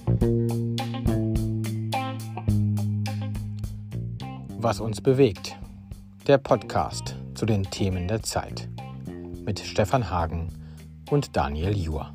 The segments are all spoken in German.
Was uns bewegt. Der Podcast zu den Themen der Zeit. Mit Stefan Hagen und Daniel Juhr.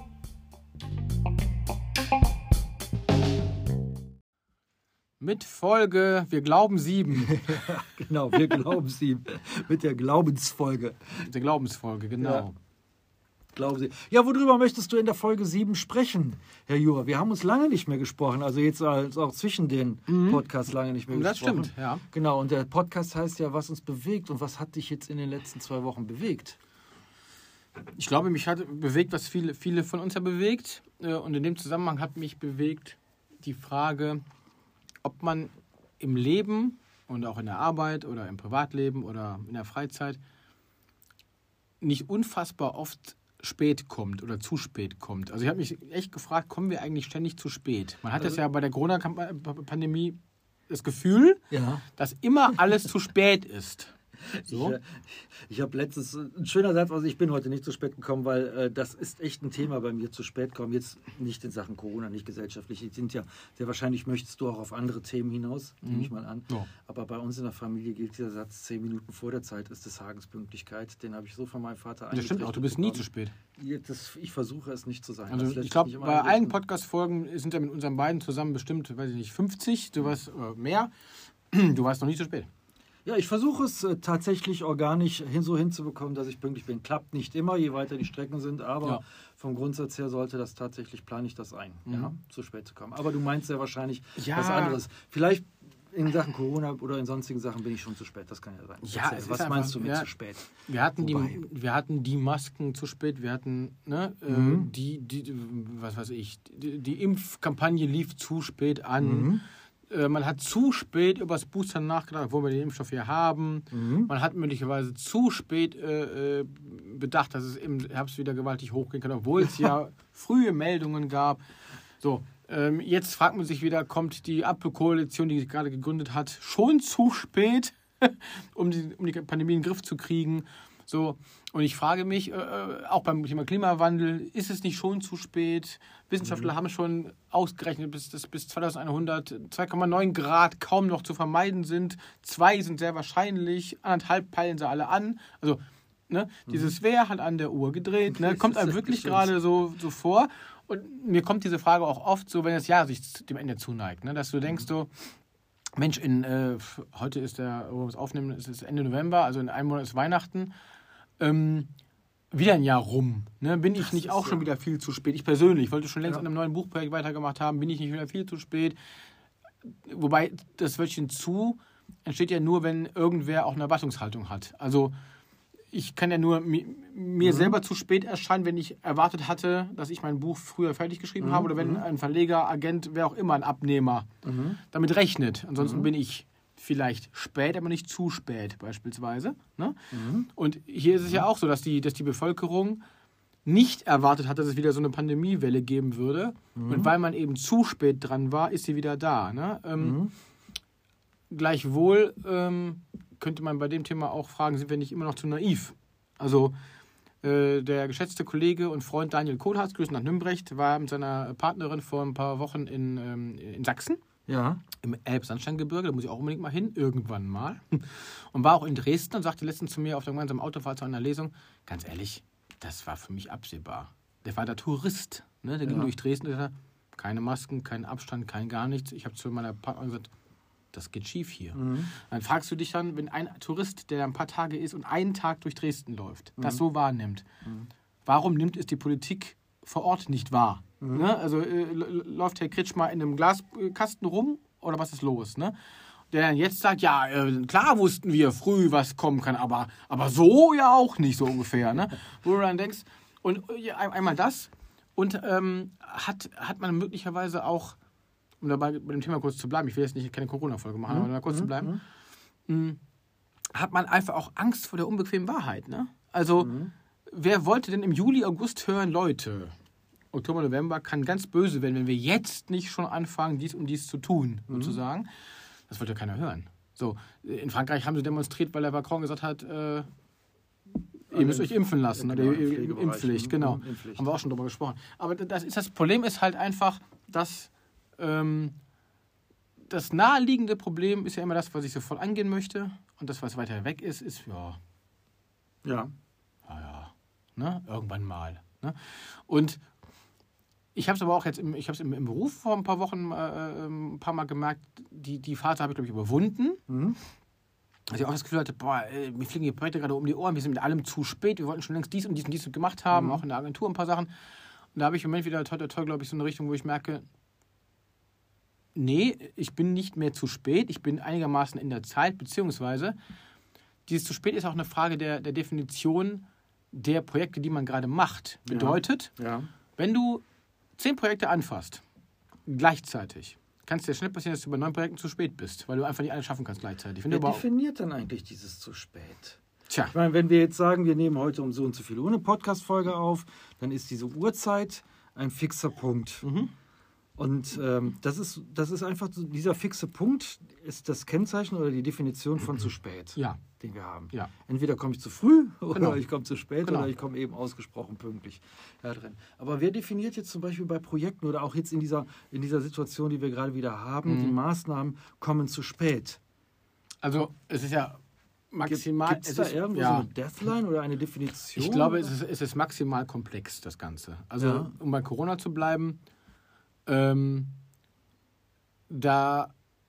Mit Folge, wir glauben 7. Ja, genau, wir glauben 7. Mit der Glaubensfolge. Mit der Glaubensfolge, genau. Ja. Glauben Sie. Ja, worüber möchtest du in der Folge 7 sprechen, Herr Juhr? Wir haben uns lange nicht mehr gesprochen, also jetzt auch zwischen den Podcasts lange nicht mehr gesprochen. Das stimmt, ja. Genau, und der Podcast heißt ja, was uns bewegt. Und was hat dich jetzt in den letzten 2 Wochen bewegt? Ich glaube, mich hat bewegt, was viele von uns ja bewegt. Und in dem Zusammenhang hat mich bewegt die Frage, ob man im Leben und auch in der Arbeit oder im Privatleben oder in der Freizeit nicht unfassbar oft spät kommt oder zu spät kommt. Also ich habe mich echt gefragt, kommen wir eigentlich ständig zu spät? Man hat das ja bei der Corona-Pandemie das Gefühl, dass immer alles zu spät ist. So. Ich habe letztens, ein schöner Satz, also ich bin heute nicht zu spät gekommen, weil das ist echt ein Thema bei mir, zu spät kommen. Jetzt nicht in Sachen Corona, nicht gesellschaftlich. Jetzt sind ja, sehr wahrscheinlich möchtest du auch auf andere Themen hinaus, nehme ich mal an. Ja. Aber bei uns in der Familie gilt dieser Satz, 10 Minuten vor der Zeit ist des Hagens Pünktlichkeit. Den habe ich so von meinem Vater eingetrichtert. Das stimmt auch, du bist nie zu spät. Ich versuche es nicht zu sein. Also ich glaube, bei allen Podcast-Folgen sind ja mit unseren beiden zusammen bestimmt, weiß ich nicht, 50, du warst mehr. Du warst noch nie zu spät. Ja, ich versuche es tatsächlich organisch so hinzubekommen, dass ich pünktlich bin. Klappt nicht immer, je weiter die Strecken sind, aber vom Grundsatz her sollte das tatsächlich, plane ich das ein, zu spät zu kommen. Aber du meinst ja wahrscheinlich was anderes. Vielleicht in Sachen Corona oder in sonstigen Sachen bin ich schon zu spät, das kann ja sein. Ja, was meinst du mit zu spät? Wir hatten die Masken zu spät, wir hatten die Impfkampagne lief zu spät an. Man hat zu spät über das Booster nachgedacht, obwohl wir den Impfstoff hier haben. Man hat möglicherweise zu spät bedacht, dass es im Herbst wieder gewaltig hochgehen kann, obwohl es ja frühe Meldungen gab. So, jetzt fragt man sich wieder, kommt die Ampelkoalition, die sich gerade gegründet hat, schon zu spät, um die Pandemie in den Griff zu kriegen? So, und ich frage mich, auch beim Thema Klimawandel, ist es nicht schon zu spät? Wissenschaftler haben schon ausgerechnet, bis 2100 2,9 Grad kaum noch zu vermeiden sind. 2 sind sehr wahrscheinlich, 1,5 peilen sie alle an. Also, dieses Wer hat an der Uhr gedreht, kommt einem wirklich gerade so vor. Und mir kommt diese Frage auch oft so, wenn das Jahr sich dem Ende zuneigt, dass du denkst so, Mensch, heute ist wo wir es aufnehmen, es ist Ende November, also in einem Monat ist Weihnachten. Wieder ein Jahr rum. Bin ich nicht auch schon wieder viel zu spät? Ich persönlich wollte schon längst an einem neuen Buchprojekt weitergemacht haben. Bin ich nicht wieder viel zu spät? Wobei das Wörtchen zu entsteht ja nur, wenn irgendwer auch eine Erwartungshaltung hat. Also ich kann ja nur mir selber zu spät erscheinen, wenn ich erwartet hatte, dass ich mein Buch früher fertig geschrieben habe oder wenn ein Verleger, Agent, wer auch immer, ein Abnehmer damit rechnet. Ansonsten bin ich vielleicht spät, aber nicht zu spät beispielsweise. Und hier ist es ja auch so, dass die Bevölkerung nicht erwartet hat, dass es wieder so eine Pandemiewelle geben würde. Und weil man eben zu spät dran war, ist sie wieder da. Gleichwohl könnte man bei dem Thema auch fragen, sind wir nicht immer noch zu naiv? Also der geschätzte Kollege und Freund Daniel Kohlhaas, Grüße nach Nümbrecht, war mit seiner Partnerin vor ein paar Wochen in Sachsen. Ja. Im Elbsandsteingebirge, da muss ich auch unbedingt mal hin, irgendwann mal. Und war auch in Dresden und sagte letztens zu mir auf der gemeinsamen Autofahrt zu einer Lesung, ganz ehrlich, das war für mich absehbar. Der war der Tourist, der ging durch Dresden, der sagte, keine Masken, kein Abstand, kein gar nichts. Ich habe zu meiner Partnerin gesagt, das geht schief hier. Dann fragst du dich dann, wenn ein Tourist, der ein paar Tage ist und einen Tag durch Dresden läuft, das so wahrnimmt, warum nimmt es die Politik vor Ort nicht wahr? Also läuft Herr Kretschmer in einem Glaskasten rum oder was ist los? Der dann jetzt sagt, ja, klar wussten wir früh, was kommen kann, aber so ja auch nicht so ungefähr. Wo du dann denkst, und einmal das und hat man möglicherweise auch, um dabei bei dem Thema kurz zu bleiben, ich will jetzt nicht keine Corona-Folge machen, aber kurz zu bleiben, hat man einfach auch Angst vor der unbequemen Wahrheit. Also, wer wollte denn im Juli, August hören, Leute, Oktober, November kann ganz böse werden, wenn wir jetzt nicht schon anfangen, dies und dies zu tun, sozusagen. Das wollte ja keiner hören. So, in Frankreich haben sie demonstriert, weil der Macron gesagt hat, Ihr müsst euch impfen lassen, genau, oder Impfpflicht, genau. Impfpflicht. Haben wir auch schon drüber gesprochen. Aber das Problem ist halt einfach, dass das naheliegende Problem ist ja immer das, was ich sofort angehen möchte. Und das, was weiter weg ist, Ja. Ne? Irgendwann mal. Ne? Und ich habe es aber auch jetzt im Beruf vor ein paar Wochen ein paar Mal gemerkt, die Phase habe ich, glaube ich, überwunden. Dass ich auch das Gefühl hatte, mir fliegen die Projekte gerade um die Ohren, wir sind mit allem zu spät, wir wollten schon längst dies und dies und dies gemacht haben, auch in der Agentur ein paar Sachen. Und da habe ich im Moment wieder toll, glaube ich, so eine Richtung, wo ich merke, nee, ich bin nicht mehr zu spät, ich bin einigermaßen in der Zeit, beziehungsweise dieses zu spät ist auch eine Frage der Definition der Projekte, die man gerade macht. Bedeutet, wenn du 10 Projekte anfasst, gleichzeitig, kann es dir schnell passieren, dass du bei 9 Projekten zu spät bist, weil du einfach nicht alle schaffen kannst gleichzeitig. Wer definiert dann eigentlich dieses zu spät? Tja. Ich meine, wenn wir jetzt sagen, wir nehmen heute um so und so viel Uhr eine Podcast-Folge auf, dann ist diese Uhrzeit ein fixer Punkt. Und das ist einfach, dieser fixe Punkt ist das Kennzeichen oder die Definition von zu spät, den wir haben. Ja. Entweder komme ich zu früh oder Genau. ich komme zu spät Genau. oder ich komme eben ausgesprochen pünktlich drin. Aber wer definiert jetzt zum Beispiel bei Projekten oder auch jetzt in dieser Situation, die wir gerade wieder haben, die Maßnahmen kommen zu spät? Also es ist ja maximal... Gibt es da irgendwo so eine Deadline oder eine Definition? Ich glaube, es ist maximal komplex, das Ganze. Also um bei Corona zu bleiben, da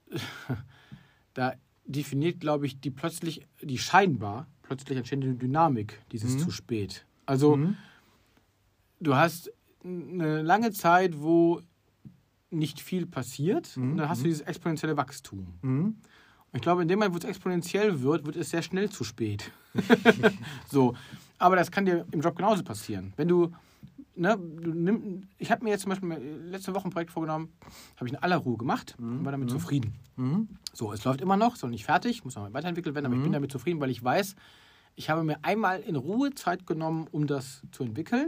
definiert, glaube ich, die scheinbar plötzlich entstehende Dynamik dieses zu spät. Also du hast eine lange Zeit, wo nicht viel passiert, und dann hast du dieses exponentielle Wachstum. Und ich glaube, in dem Moment, wo es exponentiell wird es sehr schnell zu spät. So. Aber das kann dir im Job genauso passieren. Wenn ich habe mir jetzt zum Beispiel letzte Woche ein Projekt vorgenommen, habe ich in aller Ruhe gemacht und war damit zufrieden. So, es läuft immer noch, ist noch nicht fertig, muss noch weiterentwickelt werden, aber ich bin damit zufrieden, weil ich weiß, ich habe mir einmal in Ruhe Zeit genommen, um das zu entwickeln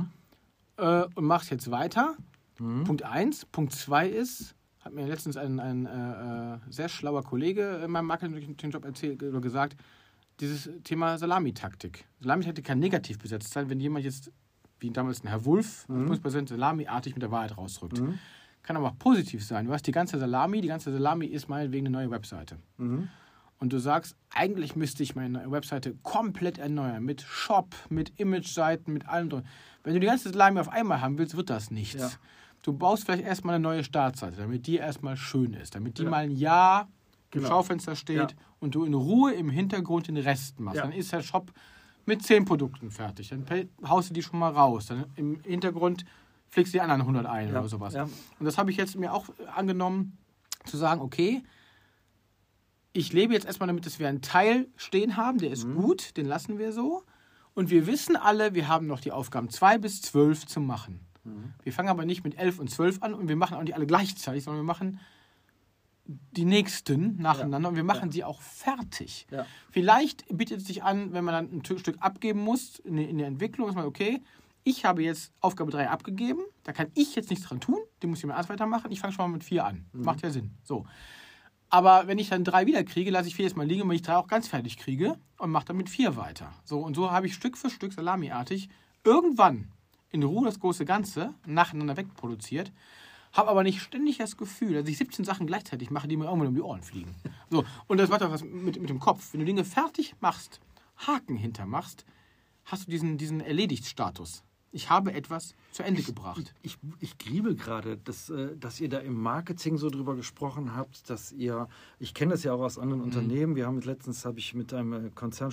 und mache es jetzt weiter. Punkt 1. Punkt 2 ist, hat mir letztens ein sehr schlauer Kollege in meinem Marketing-Job gesagt, dieses Thema Salamitaktik. Salamitaktik kann negativ besetzt sein, wenn jemand jetzt, wie damals ein Herr Wulff, Bundespräsident, salamiartig mit der Wahrheit rausrückt. Kann aber auch positiv sein. Du hast die ganze Salami ist meinetwegen eine neue Webseite. Und du sagst, eigentlich müsste ich meine Webseite komplett erneuern. Mit Shop, mit Image-Seiten, mit allem drin. Wenn du die ganze Salami auf einmal haben willst, wird das nichts. Ja. Du baust vielleicht erstmal eine neue Startseite, damit die erstmal schön ist. Damit die mal ein Jahr im Schaufenster steht und du in Ruhe im Hintergrund den Rest machst. Dann ist der Shop mit 10 Produkten fertig. Dann haust du die schon mal raus. Dann im Hintergrund pflegst du die anderen 100 ein oder sowas. Ja. Und das habe ich jetzt mir auch angenommen, zu sagen, okay, ich lebe jetzt erstmal damit, dass wir einen Teil stehen haben, der ist gut, den lassen wir so. Und wir wissen alle, wir haben noch die Aufgaben 2 bis 12 zu machen. Wir fangen aber nicht mit 11 und 12 an und wir machen auch nicht alle gleichzeitig, sondern wir machen die nächsten nacheinander und wir machen sie auch fertig. Ja. Vielleicht bietet es sich an, wenn man dann ein Stück abgeben muss in der Entwicklung, ist man okay, ich habe jetzt Aufgabe 3 abgegeben, da kann ich jetzt nichts dran tun, den muss jemand anders weitermachen, ich fange schon mal mit 4 an. Macht ja Sinn. So. Aber wenn ich dann 3 wieder kriege, lasse ich 4 jetzt mal liegen, wenn ich 3 auch ganz fertig kriege und mache dann mit 4 weiter. So, und so habe ich Stück für Stück salamiartig irgendwann in Ruhe das große Ganze nacheinander wegproduziert, habe aber nicht ständig das Gefühl, dass ich 17 Sachen gleichzeitig mache, die mir irgendwann um die Ohren fliegen. So, und das macht auch was mit dem Kopf. Wenn du Dinge fertig machst, Haken hintermachst, hast du diesen Erledigt-Status. Ich habe etwas zu Ende gebracht. Ich griebel gerade, dass ihr da im Marketing so drüber gesprochen habt, dass ihr, ich kenne das ja auch aus anderen Unternehmen, habe ich mit einem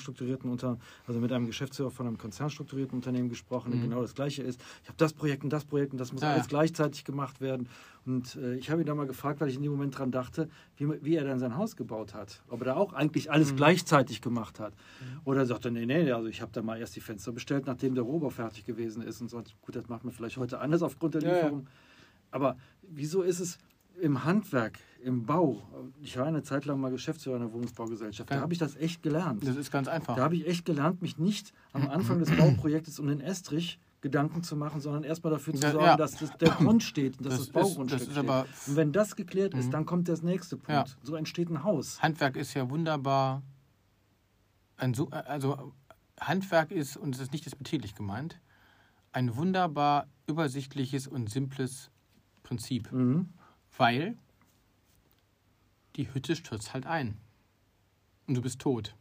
mit einem Geschäftsführer von einem konzernstrukturierten Unternehmen gesprochen, der genau das Gleiche ist. Ich habe das Projekt und das muss alles gleichzeitig gemacht werden. Und ich habe ihn da mal gefragt, weil ich in dem Moment dran dachte, wie er dann sein Haus gebaut hat. Ob er da auch eigentlich alles gleichzeitig gemacht hat. Oder sagt er, nee, also ich habe da mal erst die Fenster bestellt, nachdem der Rohbau fertig gewesen ist. Und so, gut, das macht man vielleicht heute anders aufgrund der Lieferung. Ja. Aber wieso ist es im Handwerk, im Bau? Ich war eine Zeit lang mal Geschäftsführer einer Wohnungsbaugesellschaft. Da habe ich das echt gelernt. Das ist ganz einfach. Da habe ich echt gelernt, mich nicht am Anfang des Bauprojektes um den Estrich Gedanken zu machen, sondern erstmal dafür zu sorgen, dass der Grund steht und dass das Baugrundstück steht. Und wenn das geklärt ist, dann kommt das nächste Punkt. Ja. So entsteht ein Haus. Handwerk ist ja wunderbar. Also Handwerk ist, und es ist nicht despektierlich gemeint, ein wunderbar übersichtliches und simples Prinzip. Weil die Hütte stürzt halt ein. Und du bist tot.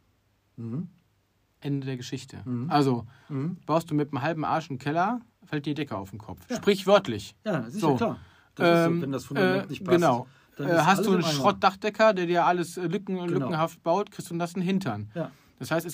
Ende der Geschichte. Also, baust du mit einem halben Arsch einen Keller, fällt die Decke auf den Kopf. Ja. Sprichwörtlich. Ja, sicher, klar. Das ist so, wenn das Fundament nicht passt. Genau. Hast du einen Schrottdachdecker, der dir alles lückenhaft baut, kriegst du das einen Hintern. Ja. Das heißt,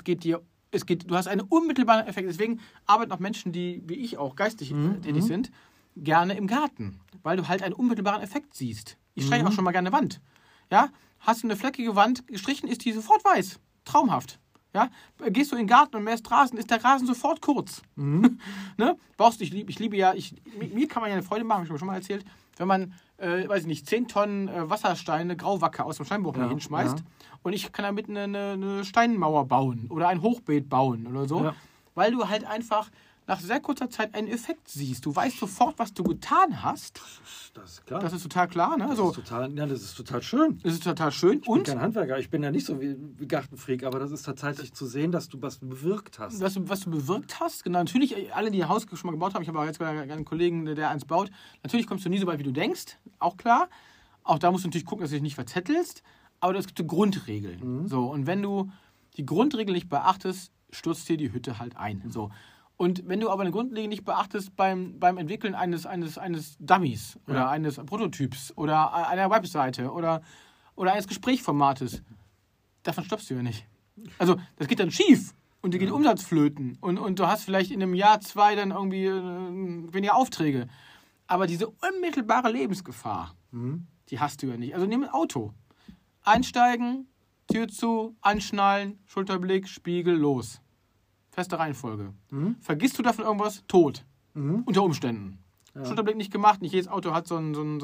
du hast einen unmittelbaren Effekt. Deswegen arbeiten auch Menschen, die, wie ich auch, geistig tätig sind, gerne im Garten. Weil du halt einen unmittelbaren Effekt siehst. Ich streiche auch schon mal gerne eine Wand. Ja? Hast du eine fleckige Wand gestrichen, ist die sofort weiß. Traumhaft. Ja? Gehst du in den Garten und mähst Rasen, ist der Rasen sofort kurz. Ne? Brauchst du, ich liebe ja, mir kann man ja eine Freude machen, habe ich schon mal erzählt, wenn man, weiß ich nicht, 10 Tonnen Wassersteine, Grauwacke aus dem Steinbruch hinschmeißt und ich kann damit eine Steinmauer bauen oder ein Hochbeet bauen oder so, weil du halt einfach nach sehr kurzer Zeit einen Effekt siehst. Du weißt sofort, was du getan hast. Das ist klar. Das ist total klar. Ne? Das ist total schön. Das ist total schön. Ich bin kein Handwerker, ich bin ja nicht so wie Gartenfreak, aber das ist tatsächlich zu sehen, dass du was bewirkt hast. Was du bewirkt hast, genau. Natürlich, alle, die ein Haus schon mal gebaut haben, ich habe auch jetzt einen Kollegen, der eins baut, natürlich kommst du nie so weit, wie du denkst, auch klar. Auch da musst du natürlich gucken, dass du dich nicht verzettelst, aber es gibt Grundregeln. So, und wenn du die Grundregeln nicht beachtest, stürzt dir die Hütte halt ein. So. Und wenn du aber eine Grundregel nicht beachtest beim Entwickeln eines Dummies oder eines Prototyps oder einer Webseite oder eines Gesprächsformates, davon stoppst du ja nicht. Also das geht dann schief und dir geht Umsatz flöten und du hast vielleicht in einem Jahr, 2 dann irgendwie weniger Aufträge. Aber diese unmittelbare Lebensgefahr, die hast du ja nicht. Also nimm ein Auto. Einsteigen, Tür zu, anschnallen, Schulterblick, Spiegel, los. Feste Reihenfolge. Vergisst du davon irgendwas? Tot. Unter Umständen. Ja. Schulterblick nicht gemacht. Nicht jedes Auto hat so einen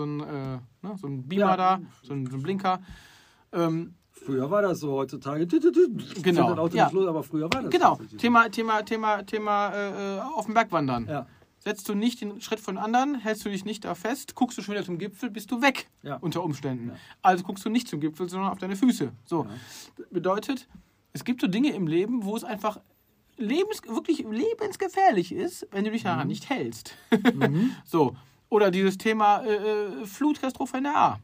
Beamer da, so einen Blinker. Früher war das so, heutzutage. Genau. Das Auto nicht los, aber früher war das. Genau. Thema auf dem Berg wandern. Ja. Setzt du nicht den Schritt von anderen, hältst du dich nicht da fest, guckst du schon wieder zum Gipfel, bist du weg. Ja. Unter Umständen. Ja. Also guckst du nicht zum Gipfel, sondern auf deine Füße. So. Ja. Bedeutet, es gibt so Dinge im Leben, wo es einfach wirklich lebensgefährlich ist, wenn du dich daran nicht hältst. So. Oder dieses Thema Flutkatastrophe in der A.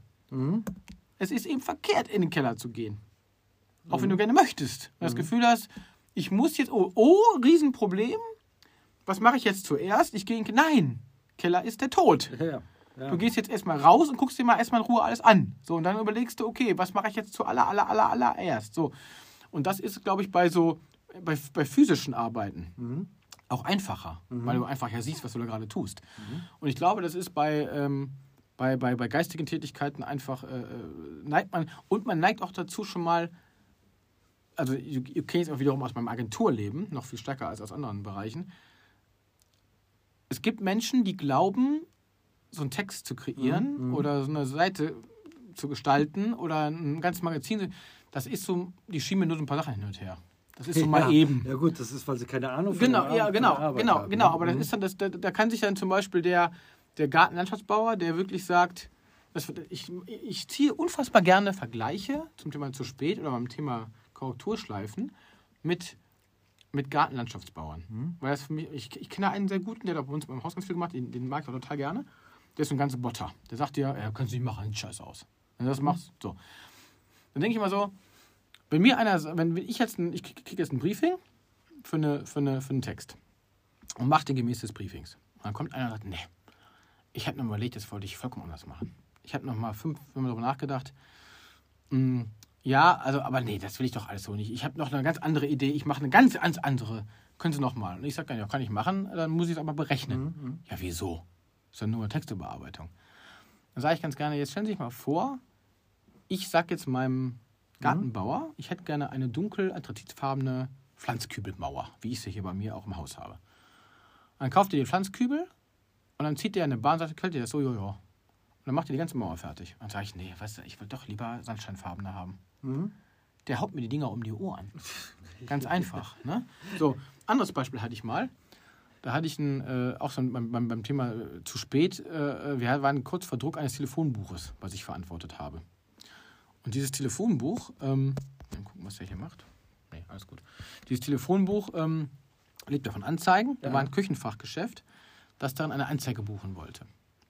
Es ist eben verkehrt, in den Keller zu gehen. Auch wenn du gerne möchtest. Wenn du das Gefühl hast, ich muss jetzt, Riesenproblem, was mache ich jetzt zuerst? Ich gehe in den Keller. Nein, Keller ist der Tod. Ja. Du gehst jetzt erstmal raus und guckst dir mal erstmal in Ruhe alles an. So, und dann überlegst du, okay, was mache ich jetzt zuallererst? So. Und das ist, glaube ich, bei physischen Arbeiten auch einfacher, weil du einfach ja siehst, was du da gerade tust. Und ich glaube, das ist bei geistigen Tätigkeiten einfach, man neigt auch dazu schon mal, also ihr kennt es auch wiederum aus meinem Agenturleben, noch viel stärker als aus anderen Bereichen. Es gibt Menschen, die glauben, so einen Text zu kreieren oder so eine Seite zu gestalten oder ein ganzes Magazin, das ist so, die schieben mir nur so ein paar Sachen hin und her. Das ist so mal eben. Ja gut, das ist, weil sie keine Ahnung von der Arbeit haben. Aber das ist dann, da kann sich dann zum Beispiel der Gartenlandschaftsbauer, der wirklich sagt, ich ziehe unfassbar gerne Vergleiche zum Thema zu spät oder beim Thema Korrekturschleifen mit Gartenlandschaftsbauern. Weil das für mich, ich kenne einen sehr guten, der da bei uns beim Haus ganz viel gemacht, den mag ich auch total gerne. Der ist so ein ganzer Botter. Der sagt dir, kannst du nicht machen, sieht scheiße aus. Wenn du das machst, so. Dann denke ich mal so, wenn ich kriege jetzt ein Briefing für einen Text und mache den gemäß des Briefings. Und dann kommt einer und sagt, nee, ich habe mir überlegt, das wollte ich vollkommen anders machen. Ich habe noch mal 5 Minuten darüber nachgedacht. Ja, also, aber nee, das will ich doch alles so nicht. Ich habe noch eine ganz andere Idee. Ich mache eine ganz andere. Können Sie noch mal? Und ich sage dann, ja, kann ich machen. Dann muss ich es aber berechnen. Ja, wieso? Das ist ja nur eine Textüberarbeitung. Dann sage ich ganz gerne, jetzt stellen Sie sich mal vor, ich sage jetzt meinem Gartenbauer, ich hätte gerne eine dunkel anthrazitfarbene Pflanzkübelmauer, wie ich sie hier bei mir auch im Haus habe. Dann kauft ihr den Pflanzkübel und dann zieht der eine Bahn und sagt, könnt ihr das so, ja. Und dann macht ihr die ganze Mauer fertig. Und dann sage ich, nee, weißt du, ich will doch lieber sandsteinfarbene haben. Der haut mir die Dinger um die Ohren. Ganz einfach. Ne? So, anderes Beispiel hatte ich mal. Da hatte ich auch so beim Thema zu spät, wir waren kurz vor Druck eines Telefonbuches, was ich verantwortet habe. Und dieses Telefonbuch, mal gucken, was der hier macht. Nee, alles gut. Dieses Telefonbuch lebt ja von Anzeigen. Da Ja. war ein Küchenfachgeschäft, das darin eine Anzeige buchen wollte.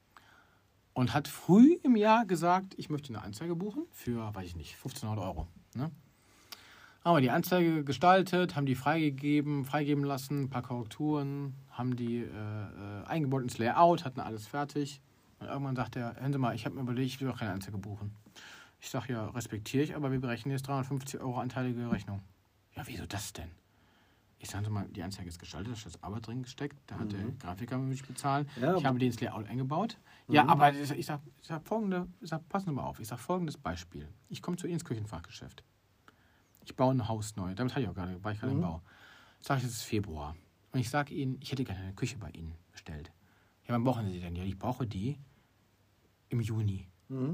Und hat früh im Jahr gesagt, ich möchte eine Anzeige buchen für, weiß ich nicht, 1.500 Euro. Ne? Haben wir die Anzeige gestaltet, haben die freigeben lassen, ein paar Korrekturen, haben die eingebaut ins Layout, hatten alles fertig. Und irgendwann sagt er, hören Sie mal, ich habe mir überlegt, ich will doch keine Anzeige buchen. Ich sage, ja, respektiere ich, aber wir berechnen jetzt 350 Euro anteilige Rechnung. Ja, wieso das denn? Ich sage mal, die Anzeige ist gestaltet, da steht Arbeit drin gesteckt, da hat der Grafiker mich bezahlen. Ja, ich habe die ins Layout eingebaut. Ja, aber ich sag passen Sie mal auf, ich sage folgendes Beispiel. Ich komme zu Ihnen ins Küchenfachgeschäft. Ich baue ein Haus neu, damit war ich gerade im Bau. Sage ich, es ist Februar. Und ich sage Ihnen, ich hätte gerne eine Küche bei Ihnen bestellt. Ja, wann brauchen Sie die denn? Ja, ich brauche die im Juni.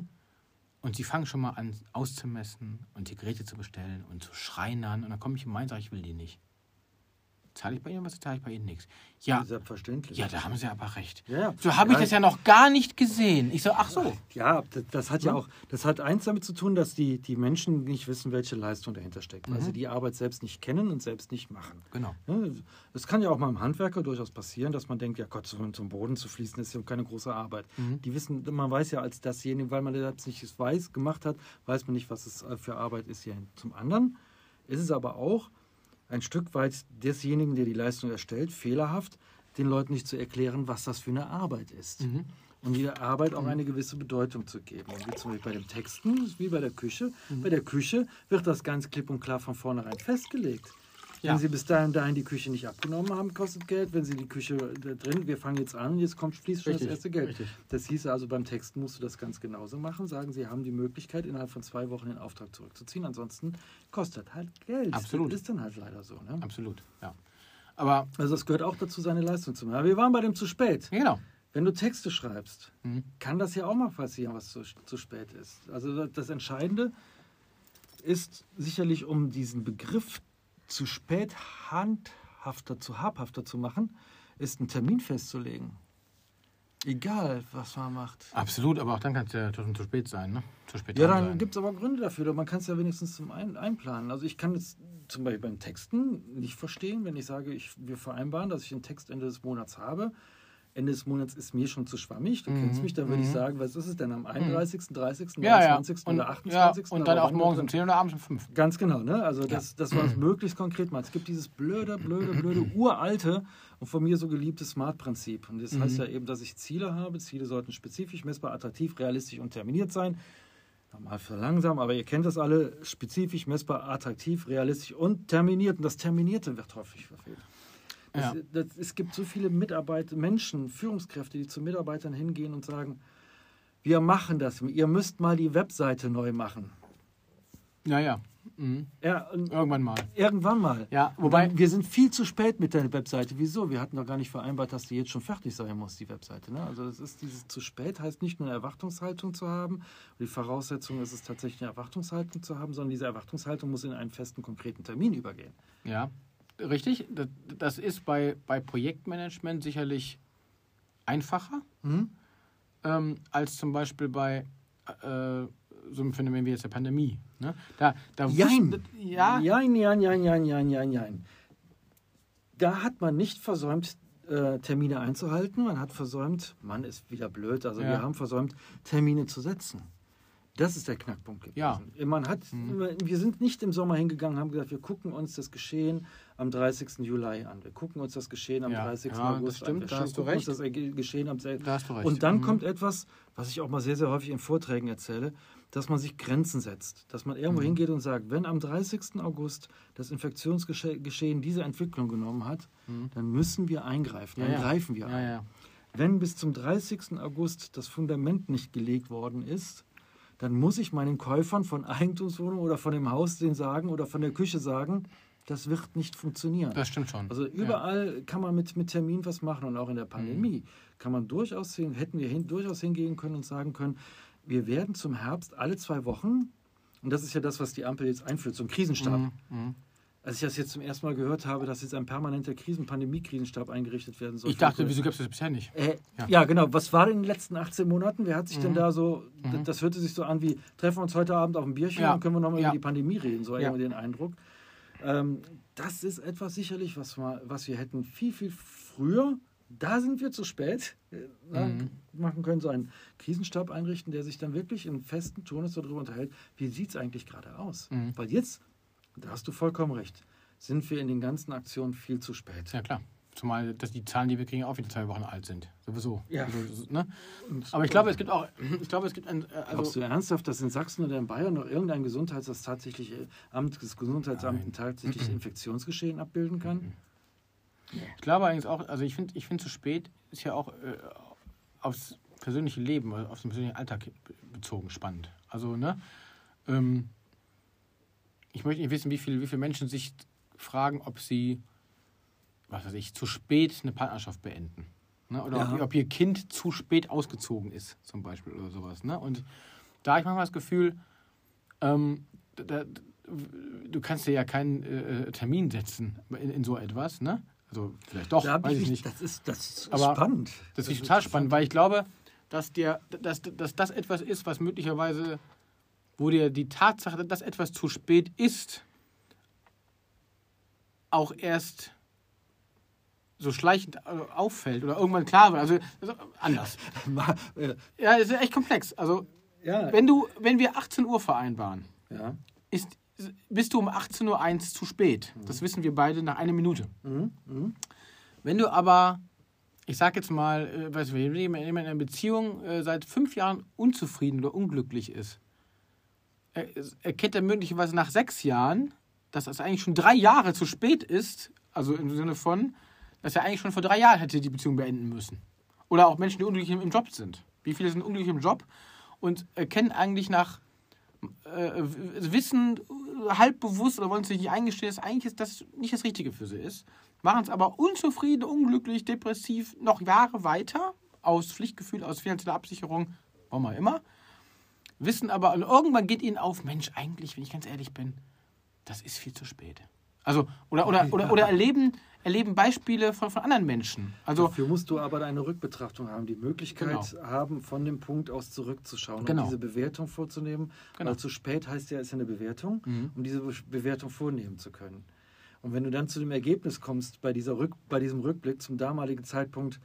Und Sie fangen schon mal an auszumessen und die Geräte zu bestellen und zu schreinern. Und dann komme ich im Mai und sage, ich will die nicht. Zahle ich bei Ihnen was, zahle ich bei Ihnen nichts? Ja, selbstverständlich. ja, da haben Sie aber recht. Ja. So habe ich das ja noch gar nicht gesehen. Ich so, ach so. Ja, das hat ja auch, das hat eins damit zu tun, dass die Menschen nicht wissen, welche Leistung dahinter steckt. Weil sie die Arbeit selbst nicht kennen und selbst nicht machen. Genau. Es kann ja auch mal im Handwerker durchaus passieren, dass man denkt, ja Gott, zum Boden zu fließen ist ja keine große Arbeit. Die wissen, man weiß ja als dasjenige, weil man selbst nicht es gemacht hat, weiß man nicht, was es für Arbeit ist hier. Zum anderen ist es aber auch ein Stück weit desjenigen, der die Leistung erstellt, fehlerhaft, den Leuten nicht zu erklären, was das für eine Arbeit ist. Und dieser Arbeit auch eine gewisse Bedeutung zu geben. Und wie zum Beispiel bei dem Texten, ist wie bei der Küche. Bei der Küche wird das ganz klipp und klar von vornherein festgelegt. Ja. Wenn Sie bis dahin die Küche nicht abgenommen haben, kostet Geld. Wenn Sie die Küche drin, wir fangen jetzt an, jetzt fließt schon das erste Geld. Richtig. Das hieße also, beim Texten musst du das ganz genauso machen. Sagen, Sie haben die Möglichkeit, innerhalb von 2 Wochen den Auftrag zurückzuziehen. Ansonsten kostet halt Geld. Absolut. Das ist dann halt leider so. Ne? Absolut, ja. Aber, Also das gehört auch dazu, seine Leistung zu machen. Aber wir waren bei dem zu spät. ja, genau. Wenn du Texte schreibst, kann das ja auch mal passieren, was zu spät ist. Also das Entscheidende ist sicherlich, um diesen Begriff zu spät habhafter zu machen, ist einen Termin festzulegen. Egal, was man macht. Absolut, aber auch dann kann es ja schon zu spät sein, ne? Zu spät Ja, dran dann sein. gibt es aber Gründe dafür. Man kann es ja wenigstens zum Einplanen. Also ich kann jetzt zum Beispiel beim Texten nicht verstehen, wenn ich sage, wir vereinbaren, dass ich den Text Ende des Monats habe. Ende des Monats ist mir schon zu schwammig. Du kennst mich, dann würde ich sagen, was ist es denn am 31., 30., 29. Und, oder 28. und dann oder auch morgens um 10 oder abends um 5. Ganz genau, ne? Also dass wir es möglichst konkret machen. Es gibt dieses blöde, uralte und von mir so geliebte SMART-Prinzip. Und das heißt ja eben, dass ich Ziele habe. Ziele sollten spezifisch, messbar, attraktiv, realistisch und terminiert sein. Nochmal für langsam, aber ihr kennt das alle. Spezifisch, messbar, attraktiv, realistisch und terminiert. Und das Terminierte wird häufig verfehlt. Es gibt so viele Menschen, Führungskräfte, die zu Mitarbeitern hingehen und sagen, wir machen das, ihr müsst mal die Webseite neu machen. Ja. Ja, Irgendwann mal. irgendwann mal. Ja, wobei... Wir sind viel zu spät mit der Webseite. Wieso? Wir hatten doch gar nicht vereinbart, dass die jetzt schon fertig sein muss, die Webseite. Ne? Also das ist dieses zu spät, heißt nicht nur eine Erwartungshaltung zu haben. Die Voraussetzung ist es tatsächlich eine Erwartungshaltung zu haben, sondern diese Erwartungshaltung muss in einen festen, konkreten Termin übergehen. Ja, richtig. Das ist bei Projektmanagement sicherlich einfacher als zum Beispiel bei so einem Phänomen wie jetzt der Pandemie. Ne? Jein. Ja. Jein. Da hat man nicht versäumt, Termine einzuhalten. Man hat versäumt, Mann ist wieder blöd, also wir haben versäumt, Termine zu setzen. Das ist der Knackpunkt gewesen. Ja. Wir sind nicht im Sommer hingegangen, haben gesagt, wir gucken uns das Geschehen am 30. Juli an. Wir gucken uns das Geschehen am 30. August das stimmt, an. da hast du gucken recht. uns das Geschehen am 6. Da hast du recht. Und dann kommt etwas, was ich auch mal sehr, sehr häufig in Vorträgen erzähle, dass man sich Grenzen setzt. Dass man irgendwo hingeht und sagt, wenn am 30. August das Infektionsgeschehen diese Entwicklung genommen hat, dann müssen wir eingreifen. Dann greifen wir ein. Ja. Wenn bis zum 30. August das Fundament nicht gelegt worden ist, dann muss ich meinen Käufern von Eigentumswohnungen oder von dem Haus sagen oder von der Küche sagen, das wird nicht funktionieren. Das stimmt schon. Also überall kann man mit Termin was machen und auch in der Pandemie kann man hätten wir durchaus hingehen können und sagen können, wir werden zum Herbst alle 2 Wochen, und das ist ja das, was die Ampel jetzt einführt, so ein Krisenstab. Als ich das jetzt zum ersten Mal gehört habe, dass jetzt ein permanenter Pandemie-Krisenstab eingerichtet werden soll. Ich dachte, wieso gab es das bisher nicht? Ja, genau. Was war denn in den letzten 18 Monaten? Wer hat sich denn da so, das hörte sich so an wie, treffen wir uns heute Abend auf ein Bierchen und können wir nochmal über die Pandemie reden, so irgendwie den Eindruck. Das ist etwas sicherlich, was wir hätten viel, viel früher, da sind wir zu spät, machen können, so einen Krisenstab einrichten, der sich dann wirklich in festen Turnus darüber unterhält, wie sieht es eigentlich gerade aus? Weil jetzt, da hast du vollkommen recht, sind wir in den ganzen Aktionen viel zu spät. Ja, klar. Zumal dass die Zahlen, die wir kriegen, auch wieder 2 Wochen alt sind. Sowieso. Ja. Also, ne? Aber ich glaube, es gibt auch. Glaubst du ernsthaft, dass in Sachsen oder in Bayern noch irgendein Amt des Gesundheitsamts tatsächlich Infektionsgeschehen abbilden kann? Ich glaube eigentlich auch, also ich finde zu spät ist ja auch aufs persönliche Leben, auf den persönlichen Alltag bezogen spannend. Also, ne? Ich möchte nicht wissen, wie viele Menschen sich fragen, ob sie, was weiß ich, zu spät eine Partnerschaft beenden. Ne? Oder ob ihr Kind zu spät ausgezogen ist, zum Beispiel, oder sowas. Ne? Und da habe ich manchmal das Gefühl, du kannst dir ja keinen Termin setzen in so etwas, ne? Also vielleicht doch, weiß ich nicht. Das ist aber spannend. Das ist total spannend, weil ich glaube, dass das etwas ist, was möglicherweise, wo dir die Tatsache, dass etwas zu spät ist, auch erst so schleichend auffällt oder irgendwann klar wird. Also anders. Ja, es ist echt komplex. Also wenn wir 18 Uhr vereinbaren, bist du um 18.01 Uhr zu spät. Das wissen wir beide nach einer Minute. Wenn du aber, ich sag jetzt mal, wenn jemand in einer Beziehung seit 5 Jahren unzufrieden oder unglücklich ist, erkennt er möglicherweise nach 6 Jahren, dass das eigentlich schon 3 Jahre zu spät ist, also im Sinne von, dass er eigentlich schon vor 3 Jahren hätte die Beziehung beenden müssen. Oder auch Menschen, die unglücklich im Job sind. Wie viele sind unglücklich im Job und erkennen eigentlich wissen halb bewusst oder wollen sich nicht eingestehen, dass eigentlich das nicht das Richtige für sie ist, machen es aber unzufrieden, unglücklich, depressiv noch Jahre weiter, aus Pflichtgefühl, aus finanzieller Absicherung, warum auch immer, wissen aber, und irgendwann geht ihnen auf, Mensch, eigentlich, wenn ich ganz ehrlich bin, das ist viel zu spät. Also, oder erleben Beispiele von anderen Menschen. Also, dafür musst du aber eine Rückbetrachtung haben, die Möglichkeit haben, von dem Punkt aus zurückzuschauen und diese Bewertung vorzunehmen. Weil zu spät heißt ja, ist ja eine Bewertung, um diese Bewertung vornehmen zu können. Und wenn du dann zu dem Ergebnis kommst, bei diesem Rückblick zum damaligen Zeitpunkt,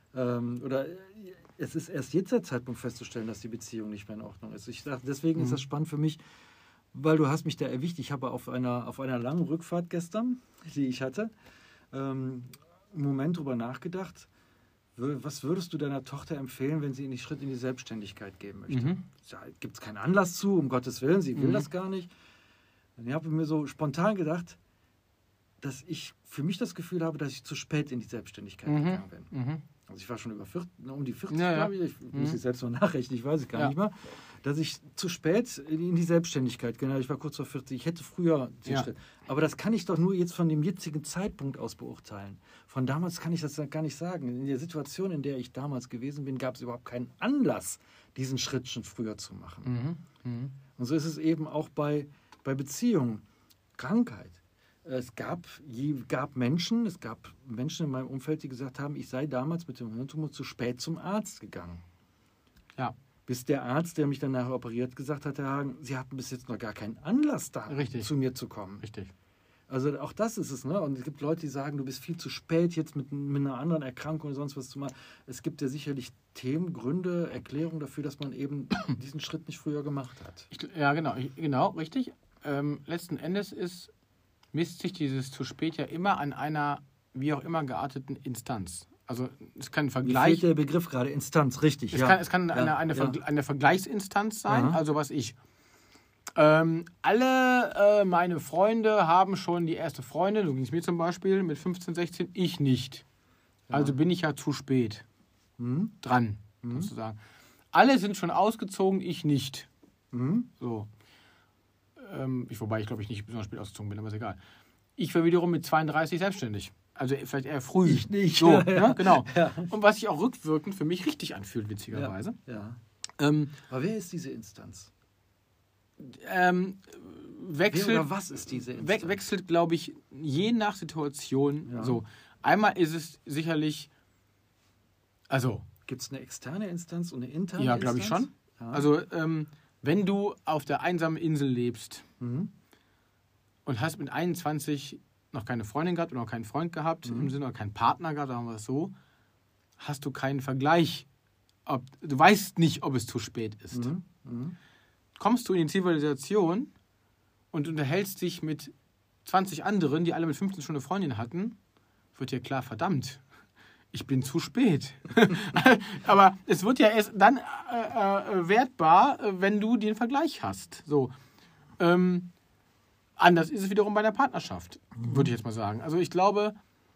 oder es ist erst jetzt der Zeitpunkt festzustellen, dass die Beziehung nicht mehr in Ordnung ist. Ich sage, deswegen ist das spannend für mich, weil du hast mich da erwischt. Ich habe auf einer langen Rückfahrt gestern, die ich hatte, einen Moment drüber nachgedacht, was würdest du deiner Tochter empfehlen, wenn sie einen Schritt in die Selbstständigkeit gehen möchte? Da gibt es keinen Anlass zu, um Gottes Willen, sie will das gar nicht. Und ich habe mir so spontan gedacht, dass ich für mich das Gefühl habe, dass ich zu spät in die Selbstständigkeit gegangen bin. Also ich war schon um die 40, glaube ich. Ich muss es selbst mal nachrechnen, ich weiß es gar nicht mehr. Dass ich zu spät in die Selbstständigkeit, genau, ich war kurz vor 40, ich hätte früher aber das kann ich doch nur jetzt von dem jetzigen Zeitpunkt aus beurteilen. Von damals kann ich das gar nicht sagen. In der Situation, in der ich damals gewesen bin, gab es überhaupt keinen Anlass, diesen Schritt schon früher zu machen. Und so ist es eben auch bei Beziehungen, Krankheit. Es gab Menschen in meinem Umfeld, die gesagt haben, ich sei damals mit dem Hirntumor zu spät zum Arzt gegangen. Ja. Bis der Arzt, der mich dann nachher operiert, gesagt hat, Herr Hagen, Sie hatten bis jetzt noch gar keinen Anlass da, zu mir zu kommen. Richtig. Also auch das ist es, ne? Und es gibt Leute, die sagen, du bist viel zu spät jetzt mit einer anderen Erkrankung oder sonst was zu machen. Es gibt ja sicherlich Themen, Gründe, Erklärungen dafür, dass man eben diesen Schritt nicht früher gemacht hat. Genau, richtig. Letzten Endes misst sich dieses zu spät ja immer an einer wie auch immer gearteten Instanz. Also es kann ein Vergleich. Mir fehlt der Begriff gerade, Instanz, richtig. Es kann eine Vergleichsinstanz sein, also was ich. Alle meine Freunde haben schon die erste Freundin, so ging es mir zum Beispiel, mit 15, 16, ich nicht. Also bin ich ja zu spät dran, sozusagen. Alle sind schon ausgezogen, ich nicht. So. Wobei ich glaube ich nicht besonders spät ausgezogen bin, aber ist egal. Ich war wiederum mit 32 selbstständig. Also vielleicht eher früh. Ich nicht. So, ne? Genau. Ja. Und was sich auch rückwirkend für mich richtig anfühlt, witzigerweise. Ja. Aber wer ist diese Instanz? Was ist diese Instanz? Wechselt, glaube ich, je nach Situation. Ja. So. Einmal ist es sicherlich, gibt es eine externe Instanz und eine interne Instanz? Ja, glaube ich schon. Ja. Also wenn du auf der einsamen Insel lebst, und und hast mit 21 noch keine Freundin gehabt oder noch keinen Freund gehabt, im Sinne, oder keinen Partner gehabt, sagen wir es so, hast du keinen Vergleich. Du weißt nicht, ob es zu spät ist. Kommst du in die Zivilisation und unterhältst dich mit 20 anderen, die alle mit 15 schon eine Freundin hatten, wird dir klar, verdammt, ich bin zu spät. Aber es wird ja erst dann wertbar, wenn du den Vergleich hast. So. Anders ist es wiederum bei der Partnerschaft, würde ich jetzt mal sagen. Also ich glaube